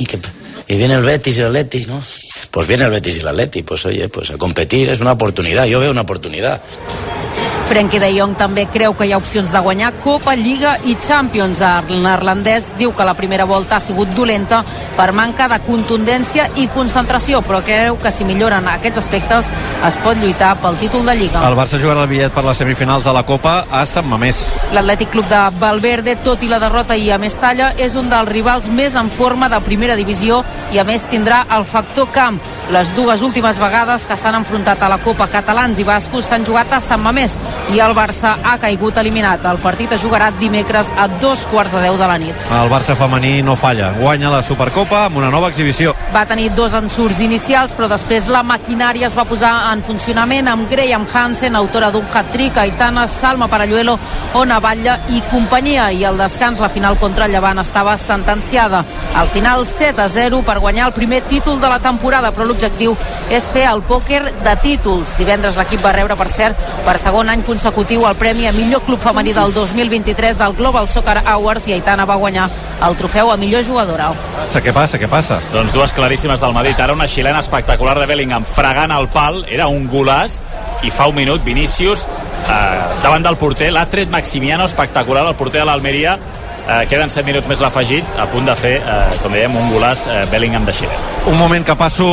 Speaker 14: Y viene el Betis y el Atleti, ¿no? Pues viene el Betis y el Atleti, pues oye, pues a competir es una oportunidad, yo veo una oportunidad.
Speaker 4: Frenkie de Jong també creu que hi ha opcions de guanyar Copa, Lliga i Champions. El neerlandès diu que la primera volta ha sigut dolenta per manca de contundència i concentració, però creu que si milloren aquests aspectes es pot lluitar pel títol de Lliga.
Speaker 6: El Barça jugarà el bitllet per les semifinals de la Copa a Sant Mamés.
Speaker 4: L'Atlètic Club de Valverde, tot i la derrota i a Mestalla, és un dels rivals més en forma de primera divisió i a més tindrà el factor camp. Les dues últimes vegades que s'han enfrontat a la Copa catalans i bascos s'han jugat a Sant Mamés i el Barça ha caigut eliminat. El partit es jugarà dimecres a 2:15 de la nit.
Speaker 6: El Barça femení no falla, guanya la Supercopa amb una nova exhibició.
Speaker 4: Va tenir 2 ensurts inicials, però després la maquinària es va posar en funcionament amb Graham Hansen, autora d'un hat-trick, Aitana, Salma Paralluelo, Ona Batlle i companyia, i al descans la final contra el Llevant estava sentenciada. Al final 7-0 per guanyar el primer títol de la temporada, però l'objectiu és fer el pòquer de títols. Divendres l'equip va rebre, per cert, per segon any consecutiu el premi a millor club femení del 2023 al Global Soccer Awards, i Aitana va guanyar el trofeu a millor jugadora.
Speaker 6: Què passa?
Speaker 2: Doncs dues claríssimes del Madrid. Ara una xilena espectacular de Bellingham fregant el pal, era un golaç, i fa un minut Vinícius davant del porter, l'ha tret Maximiano, espectacular, el porter de l'Almeria. Queden 7 minuts més l'afegit, a punt de fer, com dèiem, un golaç Bellingham de xilena.
Speaker 6: Un moment que passo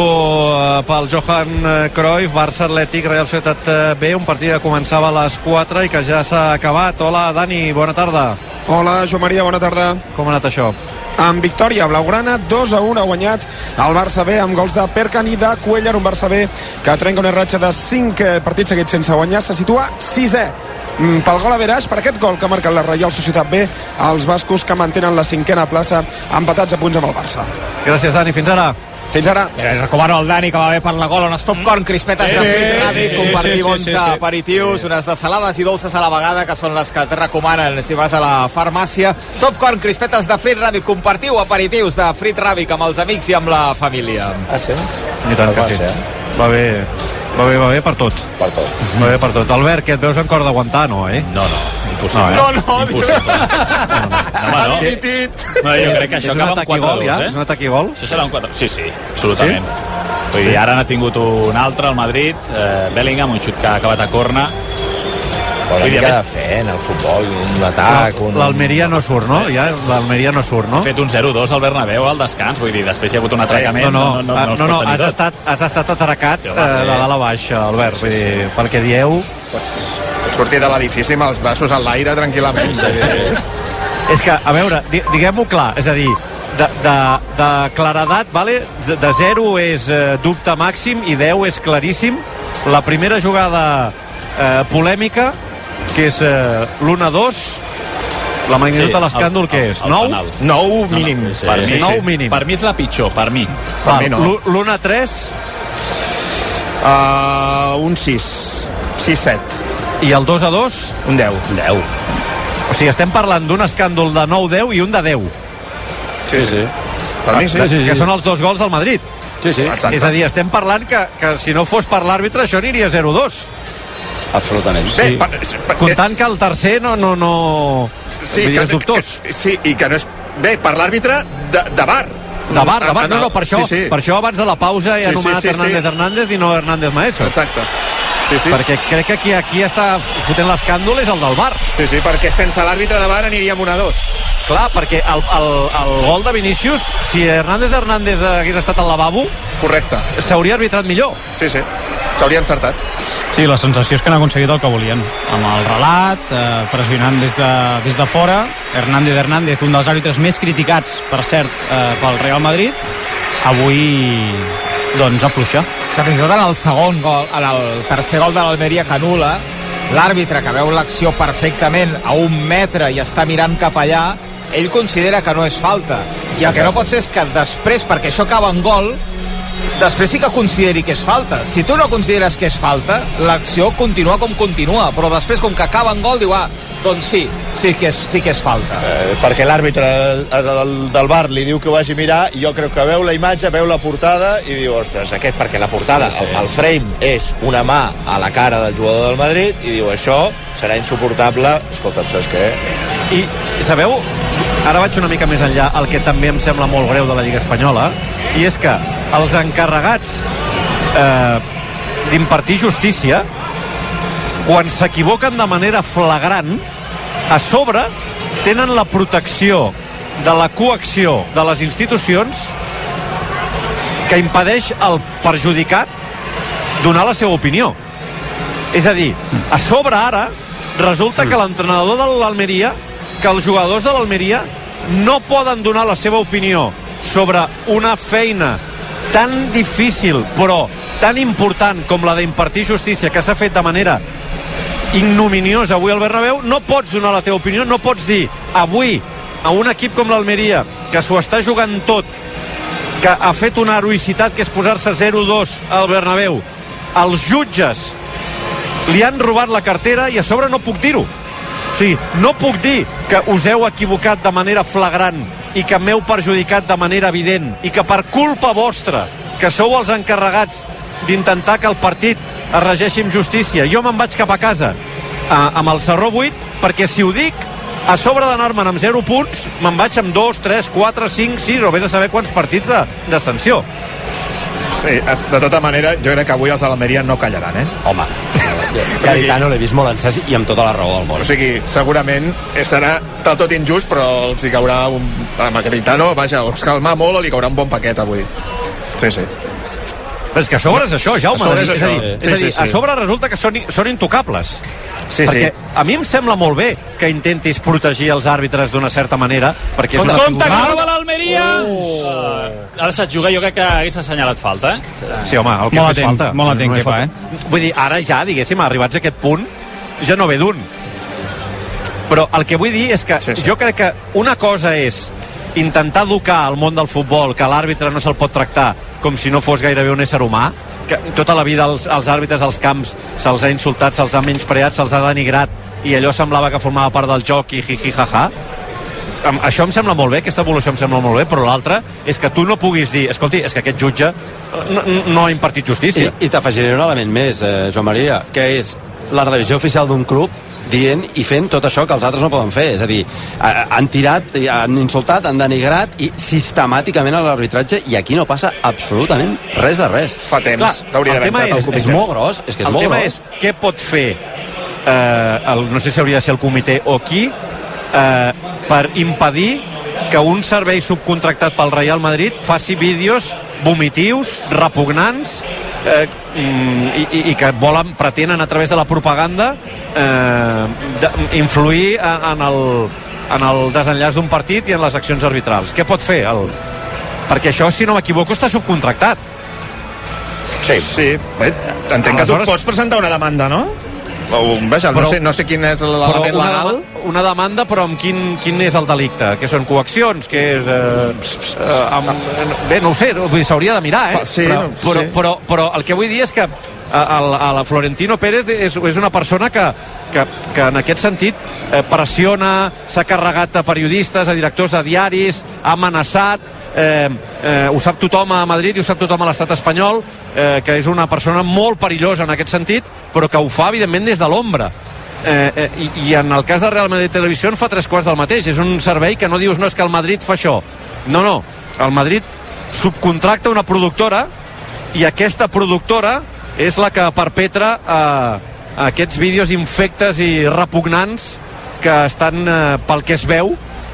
Speaker 6: pel Johan Cruyff, Barça Atlètic, Real Societat B, un partit que començava a les 4 i que ja s'ha acabat. Hola, Dani, bona tarda.
Speaker 15: Hola, Joan Maria, bona tarda.
Speaker 6: Com ha anat això?
Speaker 15: Amb victòria blaugrana, 2-1 ha guanyat el Barça B amb gols de Perkan i de Cuellar, un Barça B que trenca una ratxa de 5 partits seguits sense guanyar, se situa 6è. Pel gol a Veràs, per aquest gol que ha marcat la Reial Societat B, els bascos que mantenen la 5a plaça empatats a punts amb el Barça.
Speaker 6: Gràcies, Dani, fins ara.
Speaker 15: Fins ara.
Speaker 1: Recomano al Dani, que va bé per la gola, unes top corn crispetes de Frit Ràdic, compartir bons aperitius, unes de salades i dolces a la vegada, que són les que et recomanen si vas a la farmàcia. Top corn crispetes de Frit Ràdic, compartiu aperitius de Frit Ràdic amb els amics i amb la família.
Speaker 7: Ah, sí?
Speaker 6: I tant que sí. Va bé per tot. Va bé per tot. Albert, que et veus en cor d'aguantar, no, eh?
Speaker 2: No, impossible.
Speaker 1: Impossible.
Speaker 2: No, jo crec que això acaba amb 4-2,
Speaker 6: eh? És un atac i gol?
Speaker 2: Això serà un 4-2. Sí, absolutament. Vull dir, ara n'ha tingut un altre, el Madrid, Bellingham, un xut que ha acabat a corna.
Speaker 7: Una mica de fe en el futbol, un atac...
Speaker 6: L'Almeria no surt, no? Ja l'Almeria no surt, no?
Speaker 2: Ha fet un 0-2 al Bernabéu al descans, vull dir, després hi ha hagut un atracament.
Speaker 6: No, has estat atracat de dalt a baix, Albert, vull dir, perquè dieu...
Speaker 3: Pots sortir de l'edifici amb els braços en l'aire tranquil·lament.
Speaker 6: És que, a veure, diguem-ho clar, és a dir, de claredat, vale? De 0 és dubte màxim i 10 és claríssim. La primera jugada polèmica, que és l'1-2, la magnitud de l'escàndol, què és? 9?
Speaker 3: 9 mínim.
Speaker 2: Per mi és la pitjor, per mi.
Speaker 6: L'1-3?
Speaker 3: Un 6. 6-7.
Speaker 6: I el 2-2?
Speaker 3: Un 10.
Speaker 6: 10. O sigui, estem parlant d'un escàndol de 9-10 i un de 10.
Speaker 3: Sí. Per mi sí.
Speaker 6: Que són els 2 gols del Madrid.
Speaker 8: Sí.
Speaker 3: Exacte.
Speaker 6: És a dir, estem parlant que si no fos per l'àrbitre això aniria 0-2.
Speaker 8: Absolutament.
Speaker 3: Bé,
Speaker 6: comptant que el tercer no...
Speaker 3: Sí,
Speaker 6: que és dubtós.
Speaker 3: Sí, i que no és... Bé, per l'àrbitre de VAR.
Speaker 6: De VAR, no, per això.
Speaker 3: Sí.
Speaker 6: Per això abans de la pausa he anomenat Hernández i no Hernández Maeso.
Speaker 3: Exacte. Sí.
Speaker 6: Perquè crec que aquí està fotent l'escàndol és el del VAR.
Speaker 3: Sí, perquè sense l'àrbitre de VAR aniríem 1-2.
Speaker 6: Clar, perquè el gol de Vinícius, si Hernández hagués estat al lavabo,
Speaker 3: correcte,
Speaker 6: s'hauria arbitrat millor.
Speaker 3: Sí, s'hauria encertat.
Speaker 9: Sí, la sensació és que han aconseguit el que volien. Amb el relat, pressionant des de fora. Hernández, un dels àrbitres més criticats, per cert, pel Real Madrid, avui doncs afluixa.
Speaker 1: Que fins i tot en el segon gol, en el tercer gol de l'Almeria que anul·la, l'àrbitre, que veu l'acció perfectament a 1 metre i està mirant cap allà, ell considera que no és falta. I el que no pot ser és que després, perquè això acaba en gol, després sí que consideri que és falta. Si tu no consideres que és falta, l'acció continua com continua, però després, com que acaba en gol, diu, doncs sí que és falta.
Speaker 7: Perquè l'àrbitre del VAR li diu que ho vagi a mirar, i jo crec que veu la imatge, veu la portada i diu, ostres, perquè la portada, el frame és una mà a la cara del jugador del Madrid, i diu, això serà insuportable. Escolta'm, saps què?
Speaker 6: I sabeu, ara vaig una mica més enllà, el que també em sembla molt greu de la Lliga Espanyola, i és que els encarregats d'impartir justícia, quan s'equivoquen de manera flagrant, a sobre tenen la protecció de la coacció de les institucions que impedeix al perjudicat donar la seva opinió. És a dir, a sobre ara resulta que l'entrenador de l'Almeria, que els jugadors de l'Almeria no poden donar la seva opinió sobre una feina tan difícil però tan important com la d'impartir justícia, que s'ha fet de manera ignominiosa avui al Bernabéu. No pots donar la teva opinió, no pots dir avui a un equip com l'Almeria, que s'ho està jugant tot, que ha fet una heroïcitat que és posar-se 0-2 al Bernabéu, els jutges li han robat la cartera i a sobre no puc dir-ho. O sigui, no puc dir que us heu equivocat de manera flagrant i que m'heu perjudicat de manera evident i que per culpa vostra, que sou els encarregats d'intentar que el partit es regeixi amb justícia, jo me'n vaig cap a casa amb el Sarró 8, perquè si ho dic, a sobre d'anar-me'n amb 0 punts, me'n vaig amb 2, 3, 4, 5, 6, o vés a saber quants partits de sanció.
Speaker 3: Sí, de tota manera, jo crec que avui els de l'Almeria no callaran,
Speaker 8: Home, Garitano l'he vist molt encès i amb tota la raó del món.
Speaker 3: O sigui, segurament serà del tot injust, però els hi caurà amb Garitano, vaja, o es calma molt o li caurà un bon paquet avui. Sí.
Speaker 6: Però és que a sobre és això, Jaume. És a dir, a sobre resulta que són intocables.
Speaker 3: Sí,
Speaker 6: perquè a mi em sembla molt bé que intentis protegir els àrbitres d'una certa manera, perquè és una
Speaker 2: compte que roba l'Almeria! Ha deixat jugar, jo crec que hagués assenyalat falta,
Speaker 6: Sí, home, el que fes falta.
Speaker 9: Molt atent, Kepa,
Speaker 6: Vull dir, ara ja, diguéssim, arribats a aquest punt, ja no ve d'un. Però el que vull dir és que jo crec que una cosa és intentar educar al món del futbol, que l'àrbitre no se'l pot tractar com si no fos gairebé un ésser humà, que tota la vida els àrbitres als camps se'ls ha insultat, se'ls ha menyspreat, se'ls ha denigrat, i allò semblava que formava part del joc i hi ha. Això em sembla molt bé, aquesta evolució em sembla molt bé, però l'altra és que tu no puguis dir, escolti, és que aquest jutge no ha impartit justícia.
Speaker 8: I t'afegiré un element més, Joan Maria, que és la revisió oficial d'un club dient i fent tot això que els altres no poden fer. És a dir, han tirat, han insultat, han denigrat i sistemàticament a l'arbitratge, i aquí no passa absolutament res de res.
Speaker 3: Fa temps, hauria d'haver entrat al comitè.
Speaker 8: És molt gros, és que és molt gros.
Speaker 6: El tema és què pot fer no sé si hauria de ser el comitè o qui per impedir que un servei subcontractat pel Real Madrid faci vídeos vomitius, repugnants, i que pretenen a través de la propaganda influir en el desenllaç d'un partit i en les accions arbitrals. Què pot fer? Perquè això, si no m'equivoco, està subcontractat.
Speaker 3: Sí. Entenc que tu pots presentar una demanda, no? Vaja, no sé quin és l'element legal.
Speaker 6: Una demanda, però amb quin és el delicte? Que són coaccions? Que és... bé, no ho sé, s'hauria de mirar, però el que vull dir és que la Florentino Pérez és una persona que en aquest sentit pressiona, s'ha carregat a periodistes, a directors de diaris, ha amenaçat, ho sap tothom a Madrid i ho sap tothom a l'estat espanyol, que és una persona molt perillosa en aquest sentit, però que ho fa evidentment des de l'ombra, i en el cas de Real Madrid Televisió fa 3/4 del mateix. És un servei que no dius, no, és que el Madrid fa això, no, el Madrid subcontracta una productora i aquesta productora és la que perpetra aquests vídeos infectes i repugnants que estan, pel que es veu,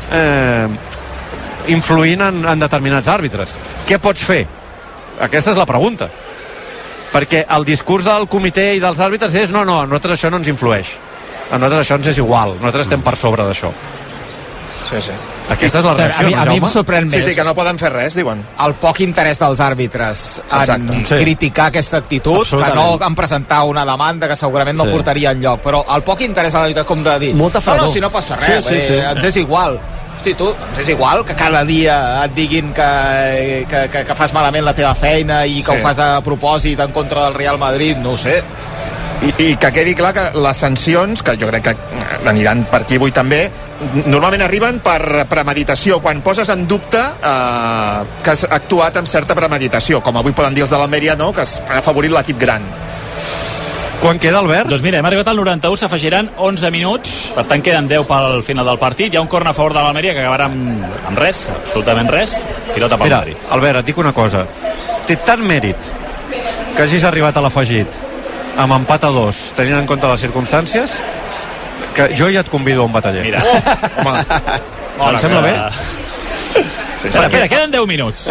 Speaker 6: influint en determinats àrbitres. Què pots fer? Aquesta és la pregunta, perquè el discurs del comitè i dels àrbitres és no, a nosaltres això no ens influeix, a nosaltres això ens és igual, nosaltres estem per sobre d'això.
Speaker 3: Sí.
Speaker 6: Aquesta és la reacció,
Speaker 1: a mi em sorprèn més.
Speaker 3: Sí, que no poden fer res, diuen.
Speaker 1: El poc interès dels àrbitres en criticar aquesta actitud, que no en presentar una demanda que segurament no portaria enlloc, però el poc interès de l'àrbitre, com de dir, no, si no passa res, ens és igual. Hosti, tu, ens és igual que cada dia et diguin que fas malament la teva feina i que ho fas a propòsit en contra del Real Madrid, no ho sé.
Speaker 3: I que quedi clar que les sancions, que jo crec que aniran per aquí avui també, normalment arriben per premeditació, quan poses en dubte que has actuat amb certa premeditació, com avui poden dir els de l'Almeria, no?, que han afavorit l'equip gran.
Speaker 6: Quan queda, Albert?
Speaker 2: Doncs mira, hem arribat al 91, s'afegiran 11 minuts, per tant queden 10 pel final del partit. Hi ha un corner a favor de l'Almeria que acabarà amb res, absolutament res, pilota pel Madrid.
Speaker 6: Mira, Albert, et dic una cosa, té tant mèrit que hagis arribat a l'afegit amb empat a 2, tenint en compte les circumstàncies, que jo ja et convido a un bataller.
Speaker 2: Mira.
Speaker 6: Home, em sembla bé?
Speaker 2: Espera, queden 10 minuts.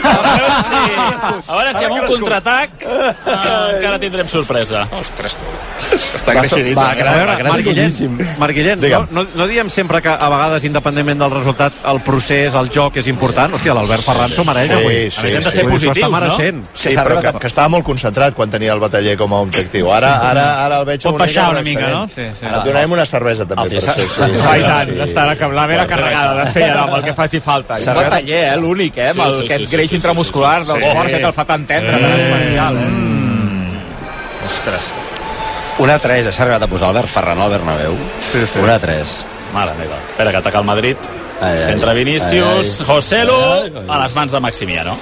Speaker 2: A veure si amb un contraatac encara tindrem sorpresa.
Speaker 3: Ostres, tu. Està creixedit.
Speaker 6: Marc Guillén, no diem sempre que a vegades, independentment del resultat, el procés, el joc és important? Hòstia, l'Albert Ferran s'ho mereix avui.
Speaker 2: A més, hem de ser positius, no?
Speaker 7: Sí, però que estava molt concentrat quan tenia el bataller com a objectiu. Ara el veig
Speaker 9: pot baixar una mica, no?
Speaker 7: Et donarem una cervesa també per això.
Speaker 1: I tant, estarà que la vera carregada d'Estella amb el que faci falta. Un bataller, l'únic, amb aquest greix intramuscular dels forts, que el fa tan tendre, tan especial.
Speaker 8: Ostres. 1-3, s'ha arribat a posar Albert Ferran al Bernabéu. 1-3.
Speaker 2: Mare meva. Espera, que ataca el Madrid. Centre Vinícius, Joselu, a les mans de Maximiano.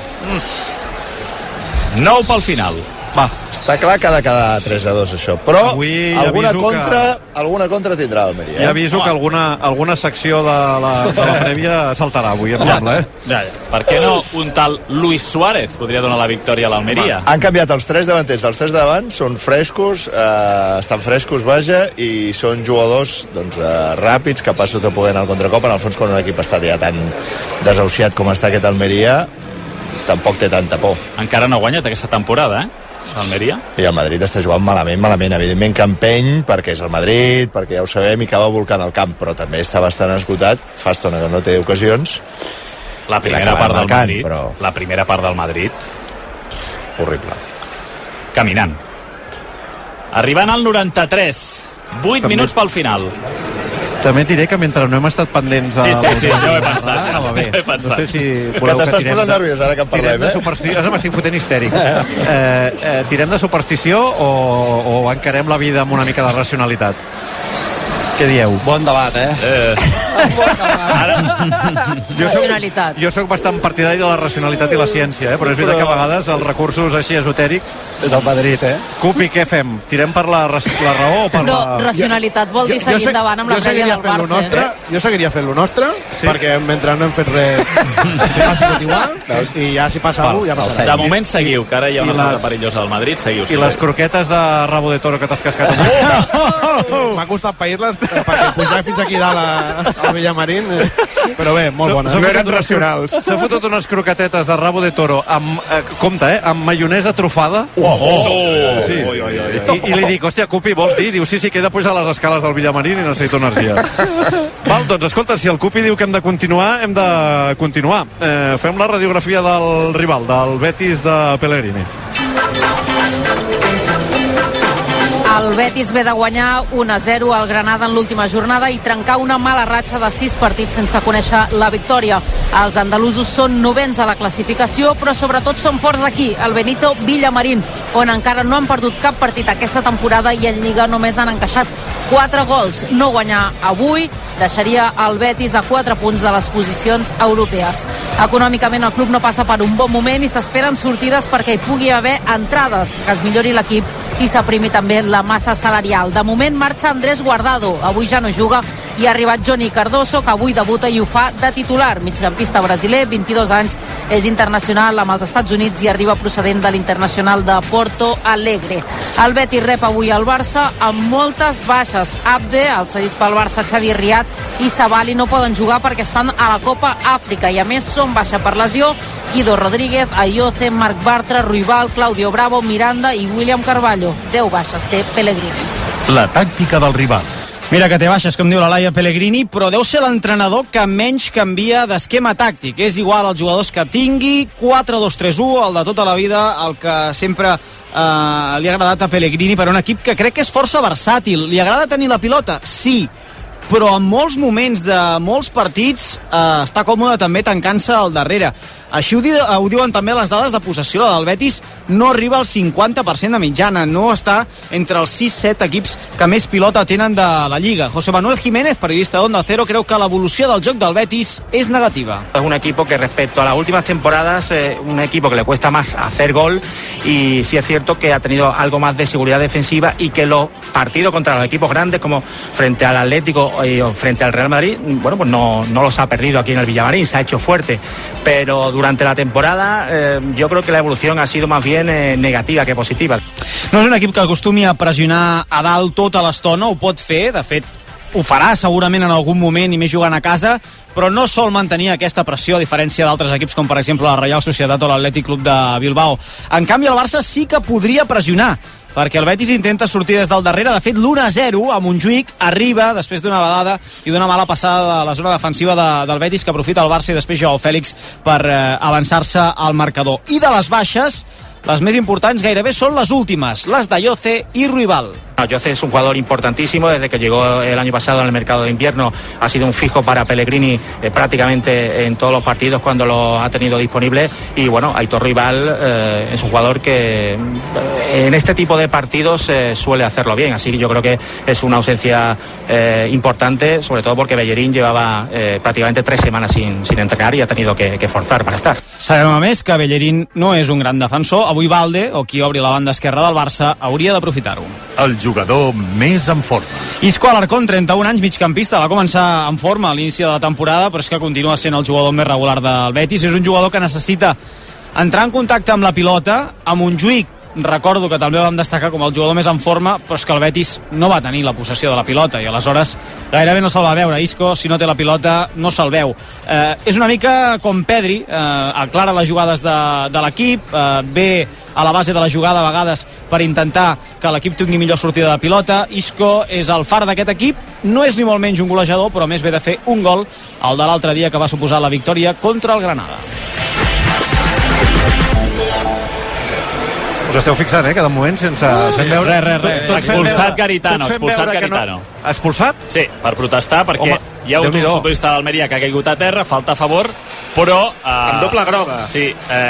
Speaker 2: 9 pel final.
Speaker 7: Va, està clar que ha de quedar 3-2 això, però alguna contra tindrà l'Almeria.
Speaker 6: Ja aviso que alguna secció de la prèvia saltarà avui, em sembla,
Speaker 2: Per què no un tal Luis Suárez podria donar la victòria a l'Almeria?
Speaker 7: Han canviat els 3 davanters, els 3 davant són frescos, estan frescos, vaja, i són jugadors ràpids, capaços de poder anar al contracop. En el fons, quan un equip està ja tan desahuciat com està aquest Almeria, tampoc té tanta por.
Speaker 2: Encara no ha guanyat aquesta temporada, Almeria.
Speaker 7: I el Madrid està jugant malament, evidentment que empeny, perquè és el Madrid, perquè ja ho sabem, i acaba volcant el camp, però també està bastant esgotat, fa estona que no té ocasions.
Speaker 2: La primera part del Madrid
Speaker 7: horrible,
Speaker 2: caminant. Arribant al 93, 8 minuts pel final.
Speaker 6: També et diré que mentre no hem estat pendents
Speaker 2: ja ho he pensat.
Speaker 6: Anava bé. No sé si
Speaker 7: Que
Speaker 6: voleu
Speaker 7: t'estàs posant nerviós ara que en parlem,
Speaker 6: Ara m'estic fotent histèric. Tirem de superstició o encarem la vida amb una mica de racionalitat? Què dieu?
Speaker 8: Bon debat,
Speaker 4: Racionalitat.
Speaker 6: Jo soc bastant partidari de la racionalitat i la ciència, però és veritat que a vegades els recursos així esotèrics
Speaker 8: és el Madrid,
Speaker 6: Cupi, què fem? Tirem per la raó o per
Speaker 4: No, racionalitat vol dir seguir endavant amb la prèvia del Barça.
Speaker 15: Jo seguiria fent lo nostre, perquè mentre no hem fet res ha sigut igual, i ja si passa alguna cosa, ja passarà.
Speaker 2: De moment seguiu, que ara hi ha una falta perillosa del Madrid, seguiu.
Speaker 6: I les croquetes de rabo de toro que t'has cascat
Speaker 15: m'ha costat pair-les perquè pujar fins aquí dalt al Villamarín, però bé, molt bones.
Speaker 3: No eren racionals.
Speaker 6: S'ha fotut unes croquetetes de rabo de toro amb, compte, amb maionesa trufada. Sí. I li dic, hòstia, Cupi, vols dir? Diu, sí, que he de pujar les escales del Villamarín i necessito energia. Val, doncs escolta, si el Cupi diu que hem de continuar, hem de continuar. Fem la radiografia del rival, del Betis de Pellegrini.
Speaker 4: El Betis ve de guanyar 1-0 al Granada en l'última jornada i trencar una mala ratxa de 6 partits sense conèixer la victòria. Els andalusos són novens a la classificació, però sobretot són forts aquí, al Benito Villamarín, on encara no han perdut cap partit aquesta temporada i en Lliga només han encaixat 4 gols. No guanyar avui deixaria el Betis a 4 punts de les posicions europees. Econòmicament el club no passa per un bon moment i s'esperen sortides perquè hi pugui haver entrades, que es millori l'equip i s'aprimi també la massa salarial. De moment marxa Andrés Guardado, avui ja no juga, i ha arribat Johnny Cardoso, que avui debuta i ho fa de titular. Migcampista brasiler, 22 anys, és internacional amb els Estats Units i arriba procedent de l'Internacional de Porto Alegre. El Betis rep avui el Barça amb moltes baixes. Abde, el cedit pel Barça, Xavi Riat i Sabali no poden jugar perquè estan a la Copa Àfrica i a més són baixa per lesió Guido Rodríguez, Ayoce, Marc Bartra, Ruibal, Claudio Bravo, Miranda i William Carvalho. 10 baixes té Pellegrini.
Speaker 5: La tàctica del rival.
Speaker 9: Mira que té baixes, com diu la Laia Pellegrini, però deu ser l'entrenador que menys canvia d'esquema tàctic. És igual als jugadors que tingui, 4-2-3-1, el de tota la vida, el que sempre li ha agradat a Pellegrini per un equip que crec que és força versàtil. Li agrada tenir la pilota? Sí, però en molts moments de molts partits està còmode també tancant-se al darrere. Així ho diuen també les dades de possessió. La del Betis no arriba al 50% de mitjana, no està entre els 6-7 equips que més pilota tenen de la Lliga. José Manuel Jiménez, periodista d'Onda Cero, creu que l'evolució del joc del Betis és negativa.
Speaker 16: Es un equipo que respecto a las últimas temporadas, un equipo que le cuesta más hacer gol y sí es cierto que ha tenido algo más de seguridad defensiva y que los partidos contra los equipos grandes como frente al Atlético o frente al Real Madrid, bueno, pues no los ha perdido aquí en el Villamarín, se ha hecho fuerte, pero durante la temporada yo creo que la evolución ha sido más bien negativa que positiva.
Speaker 9: No és un equip que acostumi a pressionar a dalt tota l'estona, ho pot fer, de fet ho farà segurament en algun moment i més jugant a casa, però no sol mantenir aquesta pressió a diferència d'altres equips com per exemple la Reial Societat o l'Atlètic Club de Bilbao. En canvi el Barça sí que podria pressionar, perquè el Betis intenta sortir des del darrere. De fet, l'1-0 a Montjuïc arriba després d'una vedada i d'una mala passada de la zona defensiva del Betis que aprofita el Barça i després Joao Fèlix per avançar-se al marcador. I de les baixes, les més importants gairebé són les últimes, les d'Ayoce i Ruibal.
Speaker 16: Ayoce es un jugador importantísimo, desde que llegó el año pasado en el mercado de invierno ha sido un fijo para Pellegrini prácticamente en todos los partidos cuando lo ha tenido disponible y bueno, Aitor Ruibal es un jugador que en este tipo de partidos suele hacerlo bien, así que yo creo que es una ausencia importante, sobre todo porque Bellerín llevaba prácticamente 3 semanas sin entrenar y ha tenido que forzar para estar.
Speaker 9: Sabem a més que Bellerín no és un gran defensor, avui Valde, o qui obri la banda esquerra del Barça, hauria d'aprofitar-ho.
Speaker 5: El jugador més en forma.
Speaker 9: Isco Alarcón, 31 anys, migcampista, va començar en forma a l'inici de la temporada, però és que continua sent el jugador més regular del Betis. És un jugador que necessita entrar en contacte amb la pilota. A Montjuïc recordo que també vam destacar com el jugador més en forma, però és que el Betis no va tenir la possessió de la pilota i aleshores gairebé no se'l va veure. Isco, si no té la pilota, no se'l veu. És una mica com Pedri, aclara les jugades de l'equip, ve a la base de la jugada a vegades per intentar que l'equip tingui millor sortida de pilota. Isco és el far d'aquest equip, no és ni molt menys un golejador, però més ve de fer un gol, el de l'altre dia que va suposar la victòria contra el Granada.
Speaker 6: Us esteu fixant, que de moment sense veure...
Speaker 2: Res. Expulsat Garitano.
Speaker 6: Expulsat?
Speaker 2: Sí, per protestar, perquè hi ha un futbolista d'Almeria que ha caigut a terra, falta a favor, però...
Speaker 3: amb doble groga.
Speaker 2: Sí,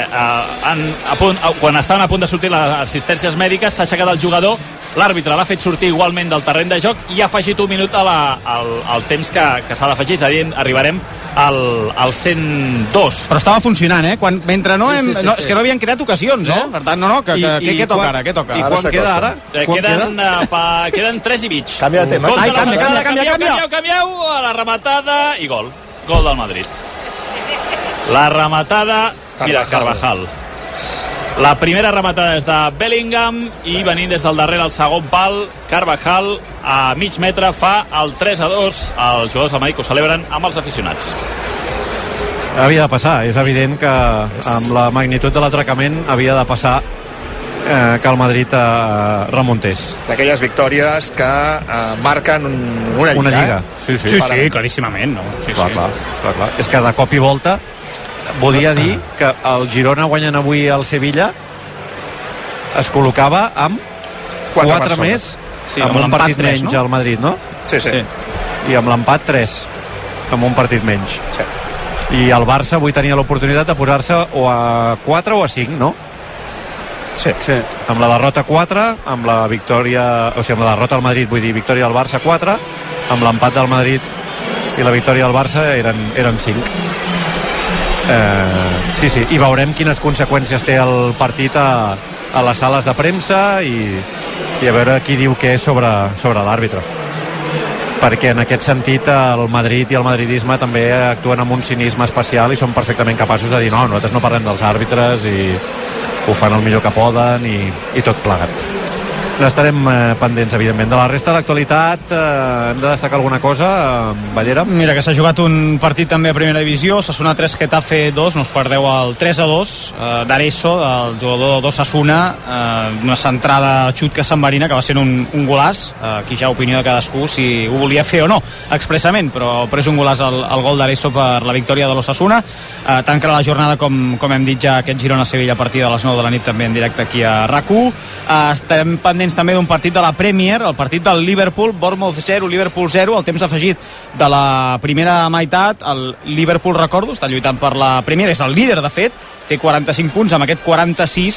Speaker 2: quan estaven a punt de sortir les assistències mèdiques, s'ha aixecat el jugador, l'àrbitre l'ha fet sortir igualment del terreny de joc i ha afegit un minut al temps que s'ha d'afegir, és a dir, arribarem al 102.
Speaker 9: Però estava funcionant, mentre no hem... Sí. És que no havien creat ocasions, Per tant, què toca ara? Què toca?
Speaker 6: I quan queda ara?
Speaker 2: Queden 3 i mig.
Speaker 7: Canvia de tema.
Speaker 2: Canvieu a la rematada i gol del Madrid. La rematada, mira, Carvajal. La primera rematada és de Bellingham i venint des del darrere el segon pal, Carvajal a mig metre fa el 3-2. Els jugadors del Madrid que ho celebren amb els aficionats.
Speaker 6: Havia de passar, és evident que amb la magnitud de l'atracament havia de passar que el Madrid remuntés.
Speaker 3: D'aquelles victòries que marquen una lliga.
Speaker 6: Sí,
Speaker 9: claríssimament. No?
Speaker 6: Clar. És que de cop i volta volia dir que el Girona guanyant avui al Sevilla es col·locava amb 4 més, amb un partit menys al Madrid, no?
Speaker 3: Sí.
Speaker 6: I amb l'empat 3, amb un partit menys.
Speaker 3: Sí.
Speaker 6: I el Barça avui tenia l'oportunitat de posar-se o a 4 o a 5, no?
Speaker 3: Sí.
Speaker 6: Amb la derrota 4, amb la victòria, o sigui, amb la derrota al Madrid, vull dir, victòria del Barça 4, amb l'empat del Madrid i la victòria del Barça eren 5. Sí, i veurem quines conseqüències té el partit a les sales de premsa i a veure qui diu què sobre l'àrbitre, perquè en aquest sentit el Madrid i el madridisme també actuen amb un cinisme especial i són perfectament capaços de dir nosaltres no parlem dels àrbitres i ho fan el millor que poden i tot plegat. N'estarem pendents, evidentment. De la resta de l'actualitat hem de destacar alguna cosa, Ballera?
Speaker 9: Mira, que s'ha jugat un partit també a primera divisió, Osasuna 3, Getafe 2, no us perdeu el 3-2 d'Areso, del jugador d'Osasuna, una centrada xut que s'enverina, que va ser un golàs, aquí ja opinió de cadascú si ho volia fer o no, expressament, però és un golàs el gol d'Areso per la victòria de l'Osasuna. Tancarà la jornada, com hem dit ja, aquest Girona-Sevilla a partir de les 9 de la nit també en directe aquí a RAC1. Estem pendents també d'un partit de la Premier, el partit del Liverpool, Bournemouth 0, Liverpool 0, el temps afegit de la primera meitat. El Liverpool, recordo, està lluitant per la Premier, és el líder de fet, té 45 punts, amb aquest 46,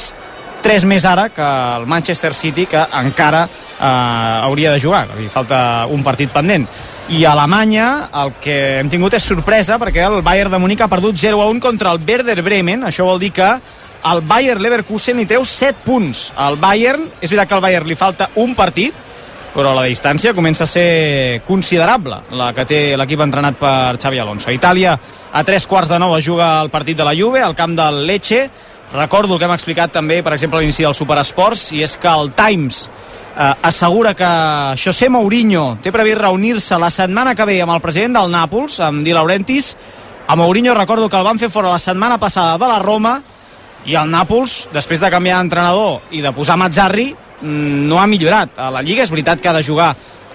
Speaker 9: 3 més ara que el Manchester City, que encara hauria de jugar, falta un partit pendent. I a Alemanya el que hem tingut és sorpresa, perquè el Bayern de Múnich ha perdut 0-1 contra el Werder Bremen. Això vol dir que el Bayer Leverkusen hi treu 7 punts. El Bayern, és veritat que al Bayern li falta un partit, però la distància comença a ser considerable, la que té l'equip entrenat per Xabi Alonso. A Itàlia, a 3:15 es juga el partit de la Juve, al camp del Lecce. Recordo el que hem explicat també, per exemple, a l'inici del Superesports, i és que el Times assegura que José Mourinho té previst reunir-se la setmana que ve amb el president del Nàpols, amb Di Laurentiis. A Mourinho recordo que el van fer fora la setmana passada de la Roma, i el Nàpols, després de canviar d'entrenador i de posar Mazzarri, no ha millorat. A la Lliga és veritat que ha de jugar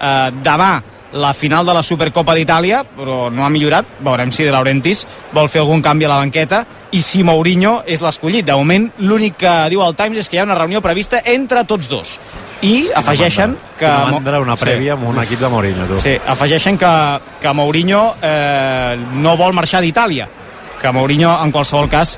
Speaker 9: demà la final de la Supercopa d'Itàlia, però no ha millorat. Veurem si De Laurentiis vol fer algun canvi a la banqueta i si Mourinho és l'escollit. De moment, l'únic que diu el Times és que hi ha una reunió prevista entre tots dos. I afegeixen que...
Speaker 6: una prèvia amb un equip de Mourinho, tu.
Speaker 9: Sí, afegeixen que Mourinho no vol marxar d'Itàlia, que Mourinho, en qualsevol cas,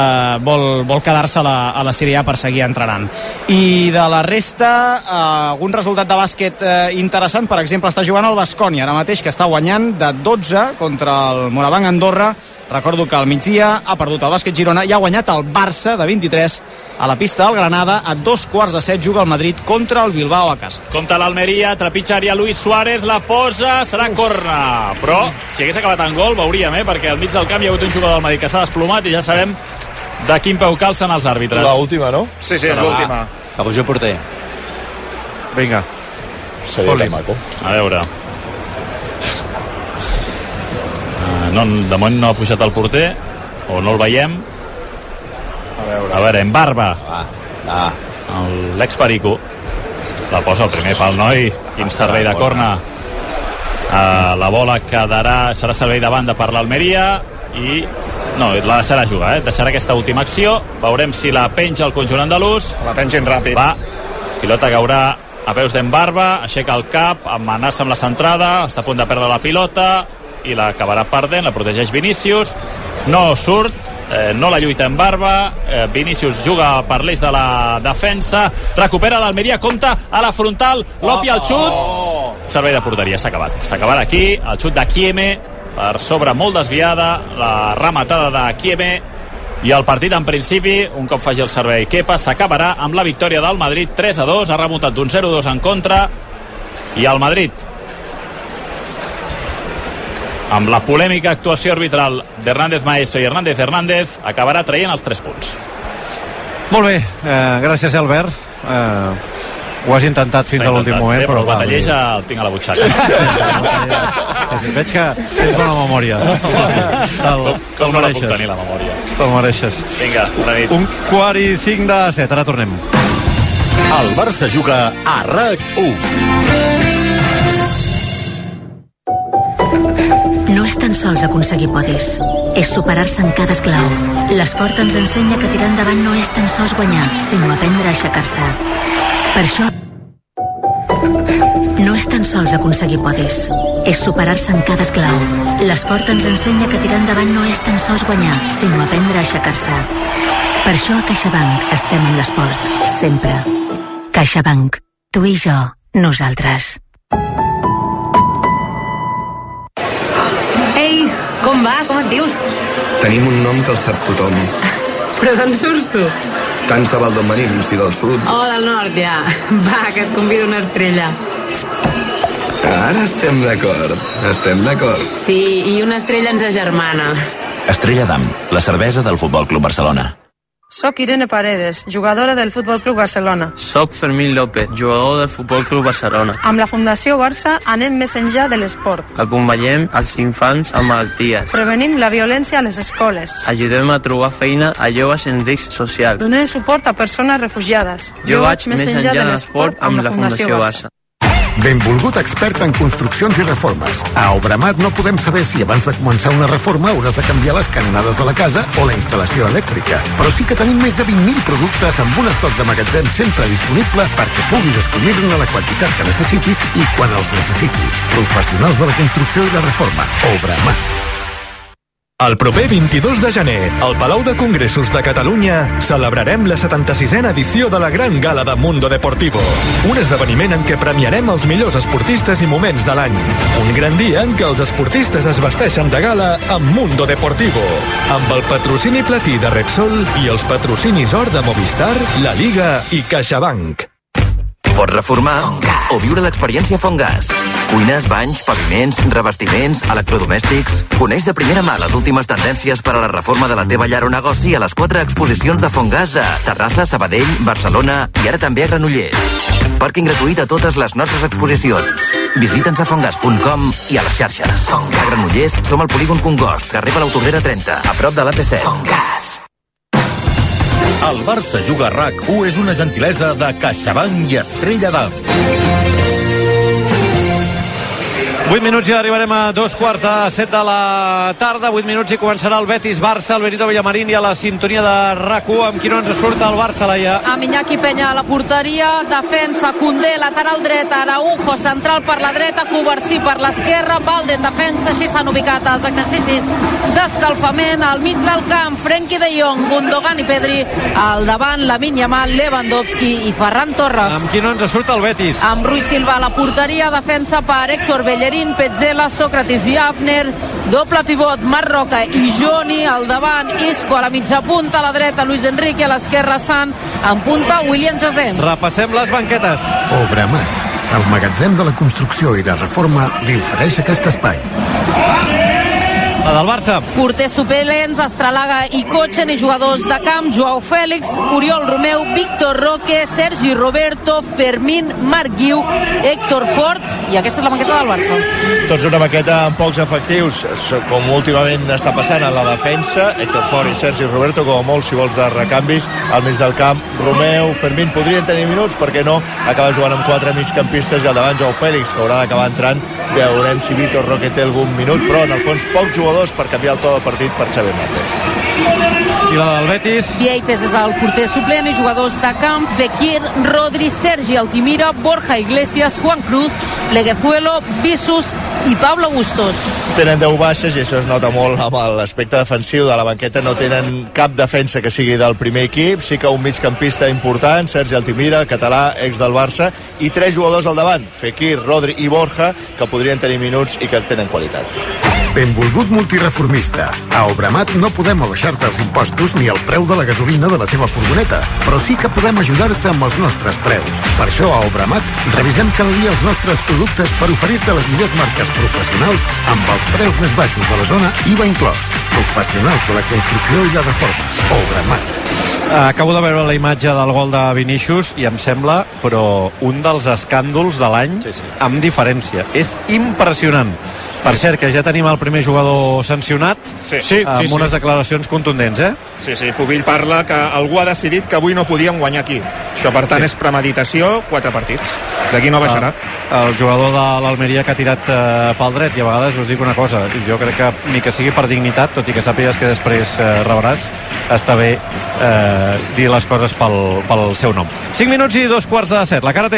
Speaker 9: vol quedar-se a la Sèrie A per seguir entrenant. I de la resta, algun resultat de bàsquet interessant. Per exemple, està jugant el Baskonia ara mateix, que està guanyant de 12 contra el Morabanc Andorra. Recordo que al migdia ha perdut el Bàsquet Girona i ha guanyat el Barça de 23 a la pista del Granada. A 6:15 juga el Madrid contra el Bilbao a casa.
Speaker 2: Compte l'Almeria, trepitjaria Luis Suárez, la posa, serà corna. Però si hagués acabat en gol veuríem, perquè al mig del camp hi ha hagut un jugador del Madrid que s'ha desplomat i ja sabem de quin peu calcen els àrbitres.
Speaker 7: L'última, no?
Speaker 3: Sí, és l'última.
Speaker 8: Que puja el porter.
Speaker 6: Vinga.
Speaker 7: Seria tan maco.
Speaker 2: A veure. No, de moment no ha pujat el porter, o no el veiem. A veure, en Barba, l'ex-Perico, la posa al primer pal, noi. Quin servei de corna. La bola serà servei de banda per l'Almeria i No, la deixarà jugar, deixarà aquesta última acció. Veurem si la penja el conjunt andalús.
Speaker 3: La pengen ràpid.
Speaker 2: Va, pilota caurà a peus d'Embarba, aixeca el cap, amenaça amb la centrada, està a punt de perdre la pilota i l'acabarà perdent, la protegeix Vinícius, no surt, no la lluita Embarba, Vinícius juga per l'eix de la defensa, recupera l'Almeria, compta a la frontal, Lopi al xut, servei de porteria, s'ha acabat aquí, el xut de Kieme, per sobre molt desviada, la rematada de Kieme, i el partit en principi, un cop faci el servei Kepa, s'acabarà amb la victòria del Madrid 3-2, ha remuntat d'un 0-2 en contra, i el Madrid, amb la polèmica actuació arbitral d'Hernández Maeso i Hernández, acabarà traient els 3 punts.
Speaker 6: Molt bé, gràcies Albert. Ho has intentat fins a l'últim moment,
Speaker 2: però el batalleja el tinc a la butxaca.
Speaker 6: Veig que tens bona memòria.
Speaker 2: Com no la puc tenir, la memòria?
Speaker 6: Te'l mereixes.
Speaker 2: Vinga, bona nit.
Speaker 6: 1:45, ara tornem.
Speaker 5: El Barça juga a RAC1.
Speaker 10: No és tan sols aconseguir podis, és superar-se en cada esclau. L'esport ens ensenya que tirar endavant no és tan sols guanyar, sinó aprendre a aixecar-se. Per això, no és tan sols aconseguir podis, és superar-se en cada esclau. L'esport ens ensenya que tirar endavant no és tan sols guanyar, sinó aprendre a aixecar-se. Per això a CaixaBank estem en l'esport, sempre. CaixaBank, tu i jo, nosaltres.
Speaker 17: Ei, com va? Com et dius?
Speaker 18: Tenim un nom que el sap tothom.
Speaker 17: Però d'on surts tu?
Speaker 18: Tant se val d'on venim, si del sud.
Speaker 17: Oh, del nord, ja. Va, que et convido una estrella.
Speaker 18: Ara estem d'acord,
Speaker 17: Sí, i una estrella ens agermana.
Speaker 19: Estrella d'Am, la cervesa del Futbol Club Barcelona.
Speaker 20: Soc Irene Paredes, jugadora del Futbol Club Barcelona.
Speaker 21: Soc Fermín López, jugador del Futbol Club Barcelona.
Speaker 20: Amb la Fundació Barça anem més enllà de l'esport.
Speaker 21: Acompanyem els infants amb malalties.
Speaker 20: Prevenim la violència a les escoles.
Speaker 21: Ajudem a trobar feina a joves en risc social.
Speaker 20: Donem suport a persones refugiades.
Speaker 21: Jo vaig més enllà de l'esport amb la Fundació Barça.
Speaker 22: Benvolgut expert en construccions i reformes. A Obramat no podem saber si abans de començar una reforma hauràs de canviar les canonades de la casa o la instal·lació elèctrica. Però sí que tenim més de 20.000 productes amb un estoc de magatzem sempre disponible perquè puguis escollir-ne la quantitat que necessitis i quan els necessitis. Professionals de la construcció i la reforma. Obramat.
Speaker 12: El proper 22 de gener, al Palau de Congressos de Catalunya, celebrarem la 76a edició de la Gran Gala de Mundo Deportivo. Un esdeveniment en què premiarem els millors esportistes i moments de l'any. Un gran dia en què els esportistes es vesteixen de gala amb Mundo Deportivo. Amb el patrocini platí de Repsol i els patrocinis or de Movistar, La Liga i CaixaBank.
Speaker 23: Pots reformar o viure l'experiència Fongas. Cuines, banys, paviments, revestiments, electrodomèstics. Coneix de primera mà les últimes tendències per a la reforma de la teva llar o negoci a les 4 exposicions de Fongas a Terrassa, Sabadell, Barcelona i ara també a Granollers. Pàrquing gratuït a totes les nostres exposicions. Visita'ns a fongas.com i a les xarxes. A Granollers som al polígon Congost, carrer Palau Tordera 30, a prop de l'AP7. Fongas.
Speaker 5: El Barça juga a RAC1 és una gentilesa de CaixaBank i Estrella d'Am.
Speaker 6: 8 minuts i arribarem a 2:15 de la tarda. 8 minuts i començarà el Betis-Barça, el Benito Villamarín i a la sintonia de RAC1. Amb qui no ens surt el Barça, Laia?
Speaker 4: Amb Iñaki Peña a la porteria, defensa, Koundé, lateral dret, Araujo, central per la dreta, Covarsí per l'esquerra, Valde en defensa, així s'han ubicat els exercicis d'escalfament. Al mig del camp, Frenkie de Jong, Gundogan i Pedri, al davant, Lamine Yamal, Lewandowski i Ferran Torres.
Speaker 6: Amb qui no ens surt el Betis?
Speaker 4: Amb Rui Silva a la porteria, defensa per Héctor Bellerín, Petzela, Sócrates i Abner, doble pivot, Marc Roca i Joni, al davant Isco, a la mitja punta, a la dreta Luis Enrique, a l'esquerra Sant, en punta William José.
Speaker 6: Repassem les banquetes.
Speaker 22: Obramat, el magatzem de la construcció i la reforma, li ofereix aquest espai.
Speaker 6: La del Barça.
Speaker 4: Porters suplents, Estralaga i Cotxen, i jugadors de camp, Joao Fèlix, Oriol Romeu, Víctor Roque, Sergi Roberto, Fermín, Marc Guiu, Héctor Fort, i aquesta és la maqueta del Barça.
Speaker 7: Tots una maqueta amb pocs efectius, com últimament està passant en la defensa. Héctor Fort i Sergi Roberto, com a molt, si vols, de recanvis. Al mig del camp, Romeu, Fermín podrien tenir minuts, perquè no? Acaba jugant amb 4 migcampistes i al davant Joao Fèlix, que haurà d'acabar entrant. Veurem si Víctor Roque té algun minut, però en el fons pocs jugadors jugadors per canviar el to del partit per Xavi Hernández.
Speaker 6: I la del Betis?
Speaker 4: Vieites és el porter suplent i jugadors de camp: Fekir, Rodri, Sergi Altimira, Borja Iglesias, Juan Cruz, Pleguezuelo, Visus i Pablo Bustos.
Speaker 7: Tenen 10 baixes i això es nota molt amb l'aspecte defensiu de la banqueta. No tenen cap defensa que sigui del primer equip, sí que un migcampista important, Sergi Altimira, català, ex del Barça, i 3 jugadors al davant, Fekir, Rodri i Borja, que podrien tenir minuts i que tenen qualitat.
Speaker 22: Benvolgut multireformista. A Obramat no podem abaixar-te els impostos ni el preu de la gasolina de la teva furgoneta, però sí que podem ajudar-te amb els nostres preus. Per això a Obramat revisem cada dia els nostres productes per oferir-te les millors marques professionals amb els preus més baixos de la zona, IVA inclòs. Professionals de la construcció i la reforma. Obramat.
Speaker 6: Acabo de veure la imatge del gol de Vinícius i em sembla, però un dels escàndols de l'any, amb diferència. És impressionant. Per cert, que ja tenim el primer jugador sancionat, amb unes declaracions contundents,
Speaker 3: Sí, Pubill parla que algú ha decidit que avui no podíem guanyar aquí. Això, per tant, és premeditació, 4 partits. D'aquí no baixarà.
Speaker 6: El jugador de l'Almeria que ha tirat pel dret, i a vegades us dic una cosa, jo crec que ni que sigui per dignitat, tot i que sàpigues que després rebràs, està bé dir les coses pel seu nom. 5 minuts i 2:15. La cara té.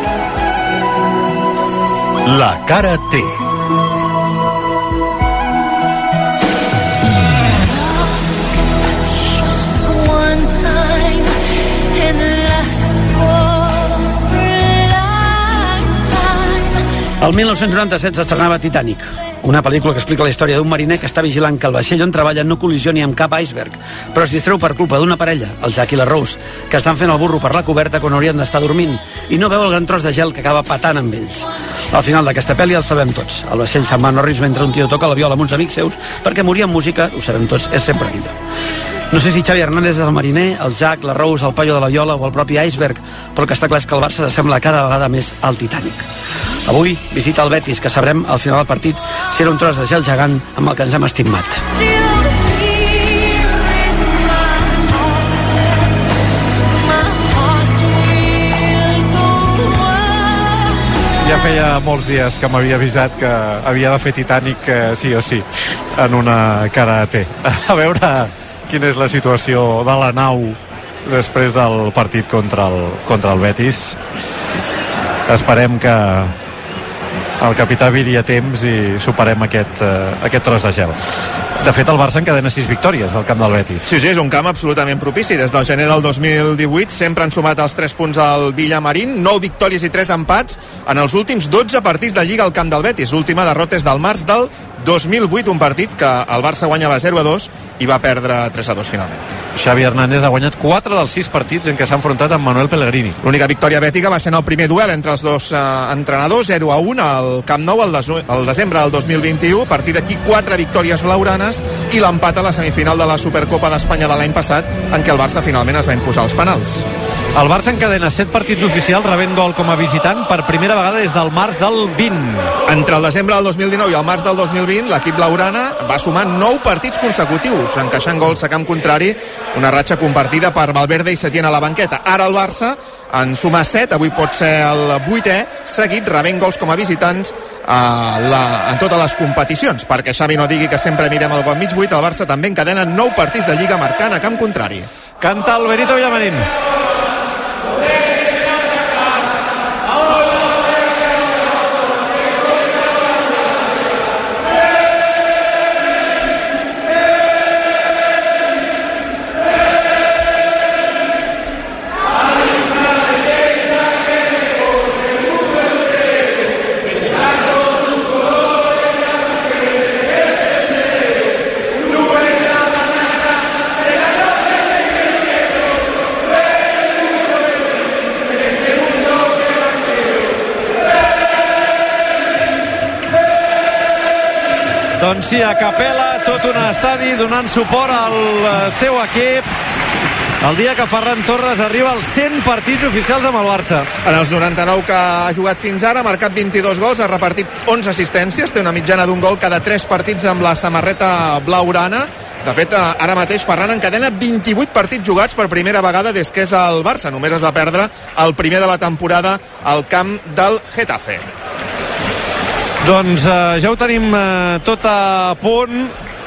Speaker 5: La cara té.
Speaker 11: El 1997 s'estrenava Titanic, una pel·lícula que explica la història d'un mariner que està vigilant que el vaixell on treballa no col·lisioni amb cap iceberg, però es distreu per culpa d'una parella, el Jack i la Rose, que estan fent el burro per la coberta quan haurien d'estar dormint i no veu el gran tros de gel que acaba patant amb ells. Al final d'aquesta pel·li el sabem tots. El vaixell se'n va a Norris mentre un tio toca la viola amb uns amics seus, perquè morir amb música, ho sabem tots, és sempre vida. No sé si Xavi Hernández és el mariner, el Jack, la Rose, el paio de la viola o el propi iceberg, però el que està clar és que el Barça s'assembla cada vegada més al Titanic. Avui visita el Betis, que sabrem al final del partit si era un tros de gel gegant amb el que ens hem estimat.
Speaker 6: Ja feia molts dies que m'havia avisat que havia de fer Titanic sí o sí, en una cara T. A veure quina és la situació de la nau després del partit contra el Betis. Esperem que el capità viri a temps i superem aquest tros de gel. De fet, el Barça encadena 6 victòries al camp del Betis.
Speaker 3: Sí, és un camp absolutament propici. Des del gener del 2018 sempre han sumat els 3 punts al Villamarín, 9 victòries i 3 empats en els últims 12 partits de Lliga al camp del Betis. L'última derrota és del març del 2008, un partit que el Barça guanyava 0-2 i va perdre 3-2 finalment.
Speaker 6: Xavi Hernández ha guanyat 4 dels 6 partits en què s'ha enfrontat amb Manuel Pellegrini.
Speaker 3: L'única victòria bètica va ser en el primer duel entre els dos entrenadors, 0-1 al Camp Nou el desembre del 2021. A partir d'aquí 4 victòries blaugranes i l'empat a la semifinal de la Supercopa d'Espanya de l'any passat, en què el Barça finalment es va imposar als penals.
Speaker 6: El Barça encadena 7 partits oficials rebent gol com a visitant per primera vegada des del març del 20.
Speaker 3: Entre el desembre del 2019 i el març del 2020, l'equip blaugrana va sumar 9 partits consecutius, encaixant gols a camp contrari, una ratxa compartida per Valverde i Setién a la banqueta. Ara el Barça en suma 7, avui pot ser el 8è, seguit rebent gols com a visitants en totes les competicions. Perquè Xavi no digui que sempre mirem el gol mig buit, el Barça també encadena 9 partits de Lliga marcant a camp contrari.
Speaker 6: Canta el Benito Villamarín. Doncs sí, a capella, tot un estadi donant suport al seu equip. El dia que Ferran Torres arriba als 100 partits oficials amb el Barça.
Speaker 3: En els 99 que ha jugat fins ara, ha marcat 22 gols, ha repartit 11 assistències, té una mitjana d'un gol cada 3 partits amb la samarreta blaugrana. De fet, ara mateix Ferran encadena 28 partits jugats per primera vegada des que és al Barça. Només es va perdre el primer de la temporada al camp del Getafe.
Speaker 6: Doncs ja ho tenim tot a punt.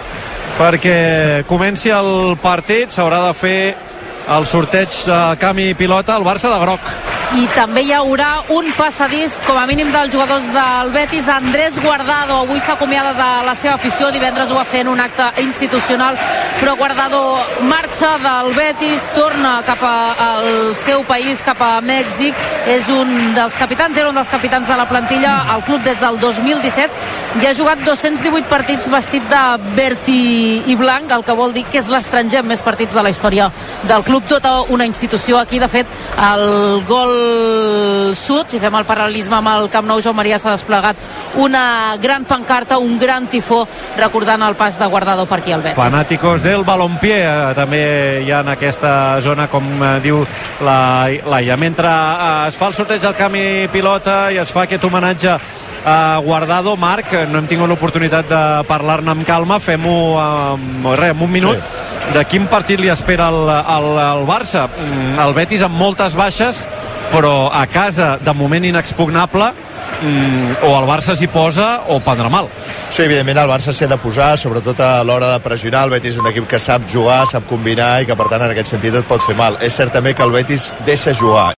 Speaker 6: perquè comenci el partit. S'haurà de fer el sorteig de canvi pilota, el Barça de groc.
Speaker 4: I també hi haurà un passadís, com a mínim dels jugadors del Betis. Andrés Guardado avui s'acomiada de la seva afició, divendres ho va fer en un acte institucional, però Guardado marxa del Betis, torna cap al seu país, cap a Mèxic. És un dels capitans, era un dels capitans de la plantilla al club des del 2017 i ha jugat 218 partits vestit de verd i blanc, el que vol dir que és l'estranger amb més partits de la història del club. Tota una institució aquí. De fet, el gol sud, si fem el paral·lelisme amb el Camp Nou, Joan Maria, s'ha desplegat una gran pancarta, un gran tifó recordant el pas de Guardado per aquí al Betis.
Speaker 6: Fanáticos del balompié també hi ha en aquesta zona, com diu la Laia. Mentre es fa el sorteig del canvi pilota i es fa aquest homenatge a Guardado, Marc, no hem tingut l'oportunitat de parlar-ne amb calma, fem-ho en un minut. Sí. De quin partit li espera el Barça? El Betis amb moltes baixes, però a casa de moment inexpugnable, o el Barça s'hi posa o prendrà mal.
Speaker 7: Sí, evidentment el Barça s'hi ha de posar, sobretot a l'hora de pressionar. El Betis és un equip que sap jugar, sap combinar i que per tant en aquest sentit et pot fer mal. És cert també que el Betis deixa jugar